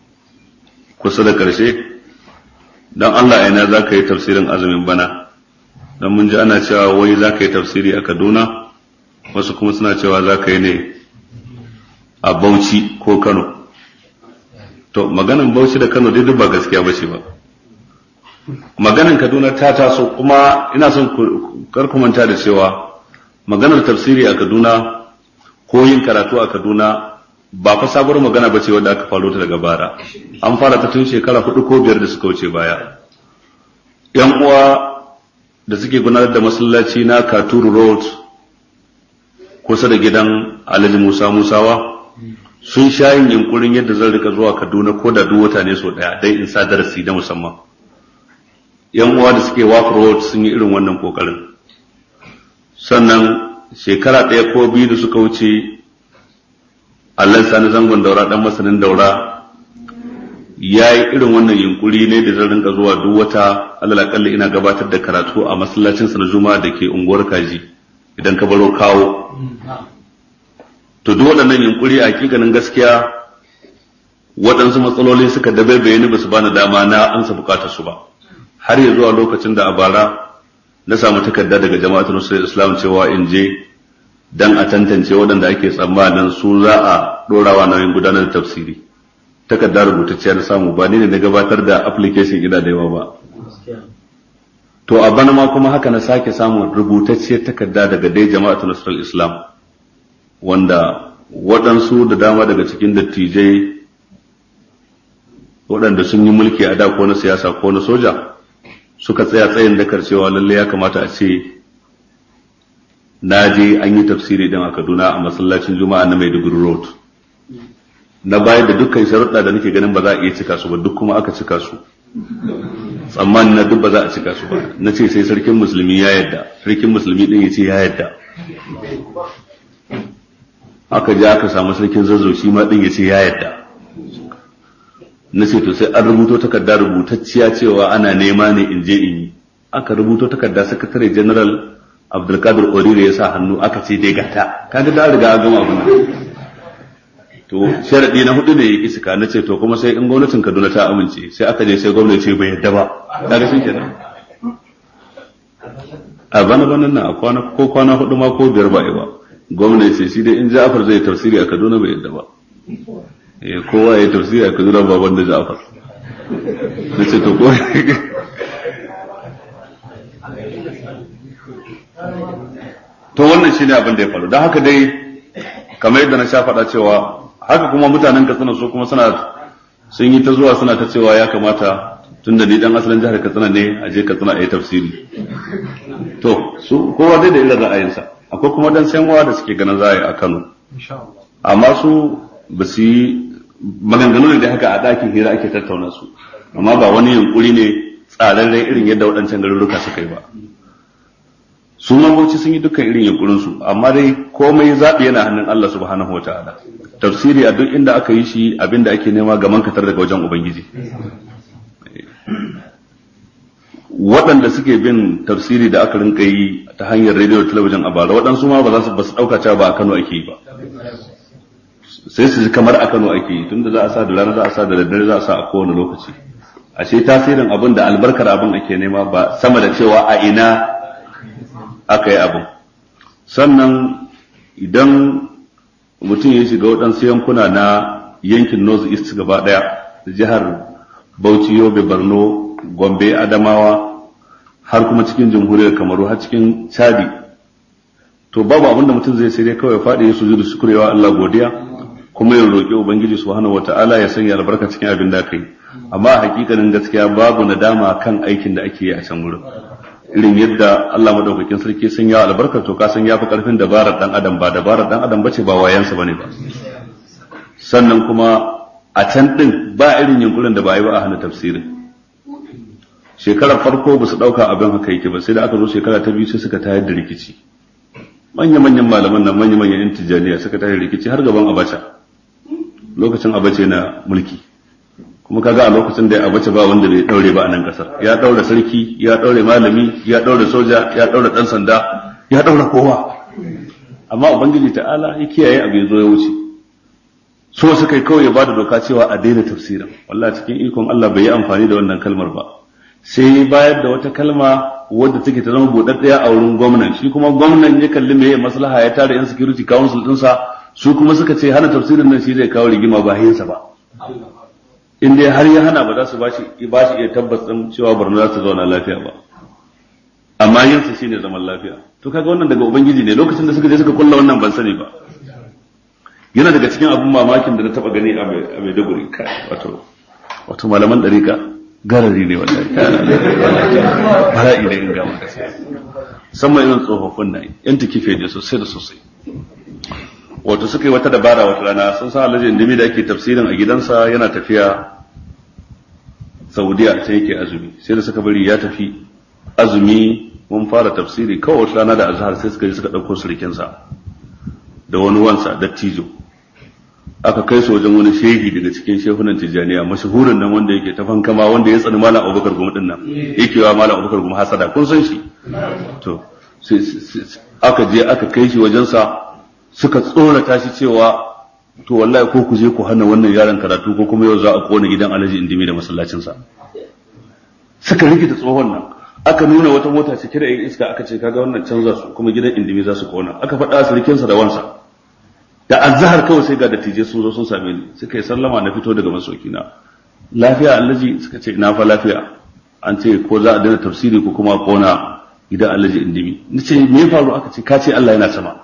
kusa da ƙarshe don Allah ina za ka yi tafsirin azumin bana don mun ji ana cewa wai za ka yi tafsiri a Kaduna, wasu kuma suna cewa za ka yi ne a Bauchi ko Kano. To maganan Bauchi da Kano dai duk ba gaskiya ba ce ba. Maganan Kaduna ta taso, kuma ina son kar ku manta da cewa maganar tafsiri a Kaduna ko yin karatu a Kaduna ba fa sabuwar magana ba ce wadda aka faro ta daga bara. An fara ta tun shekara hudu ko biyar da suka wuce baya. Yan uwa da suke gudanar da masallaci na Katuru Road kusa da gidan Alhaji Musa Musawa sun sha yin yunkurin yadda zan rika zuwa Kaduna ko da duk wata ne so daya dai in sa darasi da musamman. Yan uwa da suke Waf Road sun yi irin wannan kokarin. Sannan shekara ɗaya ko biyu da suka wuce Allah sani zangon daura dan masanin daura ya yi irin wannan yunkuri ne da zan rinka zuwa duk wata alal akalla ina gabatar da karatu a masallacin sa na Juma'a da ke unguwar Kaji idan ka baro kawo. To duk waɗannan yunkuri a hakikanin gaskiya waɗansu matsaloli suka dabaibaye ni ba su bani dama na ansa bukatar su ba, har ya zuwa lokacin da a bara na samu takarda daga jama'atul Nusratul Islam cewa in je dan a tantance waɗanda ake tsammanin su za a ɗorawa nauyin gudanar da tafsiri. Takarda rubutacciya na samu, ba ni ne na gabatar da application ina da yawa ba. To a bana ma kuma haka na sake samun rubutacciyar takarda daga dai jama'atul Nusratul Islam, wanda waɗansu da dama daga cikin dattijai waɗanda sun yi mulki a da ko na siyasa ko na soja suka tsaya tsayin dakar cewa lalle ya kamata a ce na je an yi tafsiri din a Kaduna a masallacin Juma'a na Maiduguri Road. Na bayar da dukkan sharuɗa da nake ganin ba za a iya cika su ba, duk kuma aka cika su. Tsammanin na duk ba za a cika su ba. Na ce sai sarkin musulmi ya yadda, sarkin musulmi din ya ce ya yadda. Aka je aka samu sarkin Zazzau shi ma din ya ce ya yadda. Na ce to sai an rubuto takarda rubutacciya cewa ana nema ne in je in yi. Aka rubuto takarda sakatare general Abdulkadir Orire ya sa hannu aka ce dai gata, kaga da riga an gama abin. To sharadi na hudu ne ya iska, na ce to kuma sai in gwamnatin Kaduna ta amince, sai aka je sai gwamnati ce bai yadda ba, kaga shi kenan. A bana banan nan a kwana ko kwana hudu ma ko biyar ba ba, gwamnati sai shi dai in Ja'far zai tafsiri a Kaduna bai yadda ba. Eh kowa ya tafsiri a Kaduna ba wanda Ja'far. Na ce to ko to wannan shine abin da ya faru. Don haka dai kamar yadda na sha faɗa cewa haka kuma mutanen Katsina su kuma suna sun yi ta zuwa suna ta cewa ya kamata tunda ni dan asalin jihar Katsina ne a je Katsina a yi tafsiri. To su kowa dai da irin ra'ayinsa, akwai kuma dan sanwa da suke ganin za a yi a Kano, amma su ba su yi maganganu ne da haka a ɗakin hira ake tattauna su, amma ba wani yunkuri ne tsararren irin yadda waɗancan garuruka suka yi ba. Su mamboci sun yi dukkan irin yunkurinsu, amma dai komai zaɓi yana hannun Allah subhanahu wa ta'ala. Tafsiri a duk inda aka yi shi abinda ake nema ga mankatar daga wajen Ubangiji. Waɗanda suke bin tafsiri da aka rinka yi ta hanyar rediyo da talabijin a bara, waɗansu ma ba za su ɗauka cewa ba a Kano ake yi ba. Sai su ji kamar a Kano ake yi, tunda za a sa da rana, za a sa da daddare, za a sa a kowane lokaci. Ashe tasirin abin da albarkar abin ake nema ba sama da cewa a ina aka yi abin. Sannan idan mutum ya shiga waɗansu yankuna na yankin North East gaba ɗaya, jihar Bauchi, Yobe, Borno, Gombe, Adamawa, har kuma cikin jamhuriyar Kamaru, har cikin Chadi, to babu abin da mutum zai sai dai kawai faɗi ya sujudu shukrewa Allah godiya, kuma ya roƙi Ubangiji subhanahu wata'ala ya sanya albarka cikin abin da aka yi. Amma a hakikanin gaskiya babu nadama kan aikin da ake yi a can wurin. Irin yadda Allah madaukakin sarki sun ya albarkar to ka san yafi karfin dabarar dan adam, ba dabarar dan adam bace, ba wayansa bane ba. Sannan kuma a can din ba irin yunkurin da ba yi ba a hana tafsirin. Shekarar farko ba su dauka abin haka yake ba, sai da aka zo shekara ta biyu sai suka tayar da rikici. Manya-manyan malaman nan, manya-manyan intijaniya suka tayar da rikici har gaban Abacha, lokacin Abacha na mulki. Kuma kaga a lokacin da Abacha ba wanda bai daure ba a nan kasar, ya daure sarki, ya daure malami, ya daure soja, ya daure dan sanda, ya daure kowa. Amma Ubangiji ta'ala ya kiyaye abu ya zo ya wuce. So suka yi kawai ya bada doka cewa a daina tafsirin. Wallahi cikin ikon Allah bai yi amfani da wannan kalmar ba. Sai bayar da wata kalma wadda take ta zama buɗaɗɗiya a wurin gwamnan, shi kuma gwamnan ya kalli meye maslaha ya tara yan security council ɗinsa, su kuma suka ce hana tafsirin nan shi zai kawo rigima ba hinsa ba. In dai har ya hana ba za su ba shi ba shi iya tabbas ɗin cewa Borno za ta zauna lafiya ba. Amma yinsa shine zaman lafiya. To kaga wannan daga ubangiji ne, lokacin da suka je suka kulla wannan ban sani ba. Yana daga cikin abin mamakin da na taba gani a Maiduguri, wato wato malaman dariƙa garari ne wallahi, bala'i ne in gama gaskiya. Musamman irin tsofaffin nan yan tikife ne sosai da sosai. Wato suka yi wata dabara wata rana, sun san Alhaji Indimi da ake tafsirin a gidansa yana tafiya Saudiya sai yake azumi, sai da suka bari ya tafi azumi mun fara tafsiri kawai wata rana da azhar sai suka je suka ɗauko surikinsa da wani wansa dattijo, aka kai su wajen wani shehi daga cikin shehunan Tijjaniya mashahurin nan wanda yake ta fankama, wanda ya tsani Malam Abubakar Gumi din nan, yake wa Malam Abubakar Gumi hasada, kun san shi. To sai aka je aka kai shi wajen sa, suka tsorata shi cewa to wallahi ko ku je ku hana wannan yaron karatu ko kuma yau za a kona gidan Alhaji Indimi da masallacin sa. Suka rikita tsohon nan, aka nuna wata mota cike da yin iska, aka ce kaga wannan canza su kuma gidan Indimi za su kona. Aka faɗa surikinsa da wansa. Da azhar kawai sai ga dattijai sun zo sun same ni, suka yi sallama na fito daga masauki na. Lafiya Alhaji? Suka ce ina fa lafiya. An ce ko za a daina tafsiri ko kuma kona gidan Alhaji Indimi. Nace me ya faru? Aka ce ka ce Allah yana sama.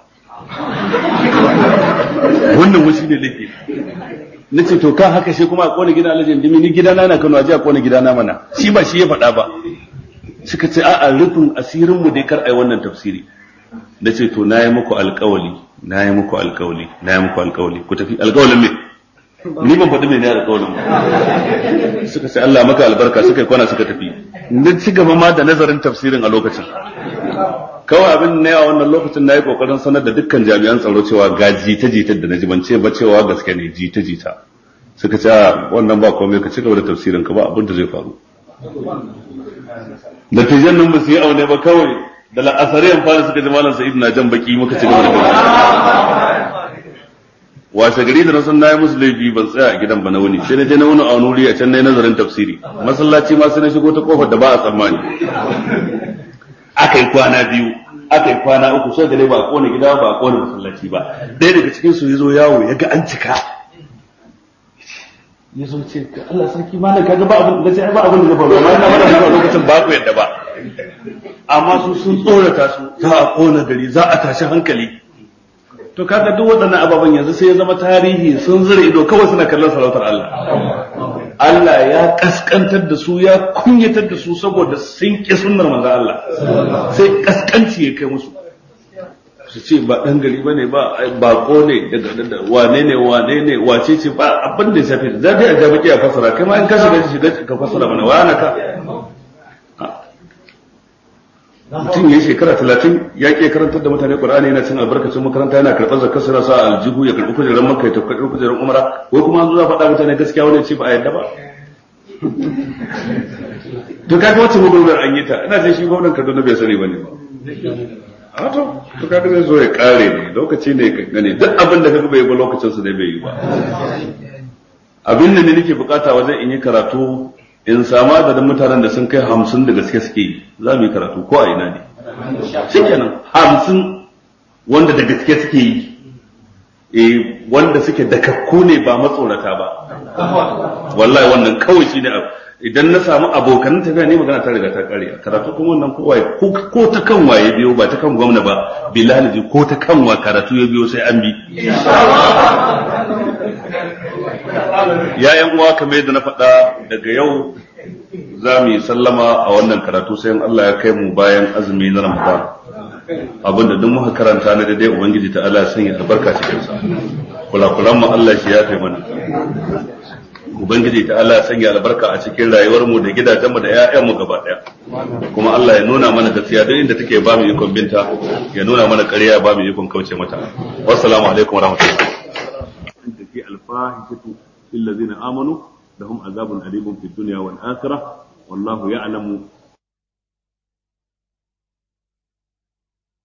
Wannan wani ne laifi. Nace to kan haka shi kuma a kona gidan Alhaji Indimi, ni gidana na Kano, aje a kona gidana mana. Shi ba shi ya faɗa ba. Suka ce a'a rufin asirin mu dai kar ai wannan tafsiri. Nace to nayi muku alƙawali, nayi muku alƙawali, nayi muku alƙawali. Ku tafi alƙawalin me? Ni ban faɗi me ne alƙawalin ba. Suka ce Allah maka albarka, suka yi kwana suka tafi. Ni ci gaba ma da nazarin tafsirin a lokacin. Kawai abin na yawa wannan lokacin na yi kokarin sanar da dukkan jami'an tsaro cewa ga jita-jita da na ji, ban ce ba cewa gaske ne jita-jita. Suka ce wannan ba komai, ka ci gaba da tafsirin ka, ba abin da zai faru. Natijan nan ba su yi aune ba, kawai da la'asariyan fara suka ji Malam Sa'id na jan baki, muka ci gaba da tafsiri. Washe gari da na san na yi musu laifi ban tsaya a gidan ba na wuni, sai na je na wuni a wani wuri a can na yi nazarin tafsiri. Masallaci ma sai na shigo ta kofar da ba a tsammani. Aka yi kwana biyu, aka yi kwana uku, sai da dai ba a kone gida ba a kone masallaci ba. Ɗaya daga cikin su ya zo yawo ya ga an cika. Ya zo ce Allah sarki malam kaga ba abin da sai ba abin da zai faru, amma ina mana zuwa lokacin ba ku yadda ba. Amma su sun tsorata su, za a kona gari, za a tashi hankali. To kaga duk waɗannan ababen yanzu sai ya zama tarihi, sun zura ido kawai suna kallon sarautar Allah. Allah ya kaskantar da su, ya kunyatar da su saboda sun ƙi sunnar manzon Allah. Sai kaskanci ya kai musu. Su ce ba ɗan gari bane ba, bako ne daga wane ne wane ne wace ce ba abin da ya shafi. Za ka yi a jami'i a fasara, kai ma in ka shiga shiga ka fasara mana wa ka. Mutum ya shekara talatin ya ke karantar da mutane Qur'ani, yana cin albarkacin makaranta, yana karɓar zakar sa sa aljihu, ya karɓi kujerar Makka, ya tafi karɓi kujerar Umra, wai kuma an zo za faɗa mutane gaskiya wani ce ba a yadda ba. To kaga wacce magobar an yi ta, ina jin shi gwamnan Kaduna bai sani bane ba. A to to kaga zai zo ya kare ne, lokaci ne ka gane duk abin da kaga bai ba lokacin sa ne bai yi ba. Abin da ne nake bukata wajen in yi karatu, in samu adadin mutanen da sun kai hamsin da gaske suke yi, za mu yi karatu ko a ina ne. Shikenan hamsin wanda da gaske suke yi, eh wanda suke dakakku ne ba matsorata ba. Wallahi wannan kawai shi ne abu. Idan na samu abokan tafiya ne magana ta riga ta kare. Karatu kuma wannan kowa ko ta kan waye biyo, ba ta kan gwamna ba, billahi ko ta kan wa karatu ya biyo sai an bi. Ya yan uwa, kamar yadda na faɗa, daga yau za mu yi sallama a wannan karatu sai in Allah ya kai mu bayan azumi na Ramadan. Abinda duk muka karanta na daidai Ubangiji ta Allah ya sanya albarka cikin sa. Kula-kulan mu Allah shi ya kai mana. Ubangiji ta Allah ya sanya albarka a cikin rayuwar mu da gidajen mu da ƴaƴan mu gaba ɗaya. Kuma Allah ya nuna mana gaskiya duk inda take ba mu ikon binta, ya nuna mana ƙarya ba mu ikon kauce mata. Wassalamu alaikum warahmatullahi. الفاحشة في الذين آمنوا لهم عذاب أليم في الدنيا والآخرة والله يعلم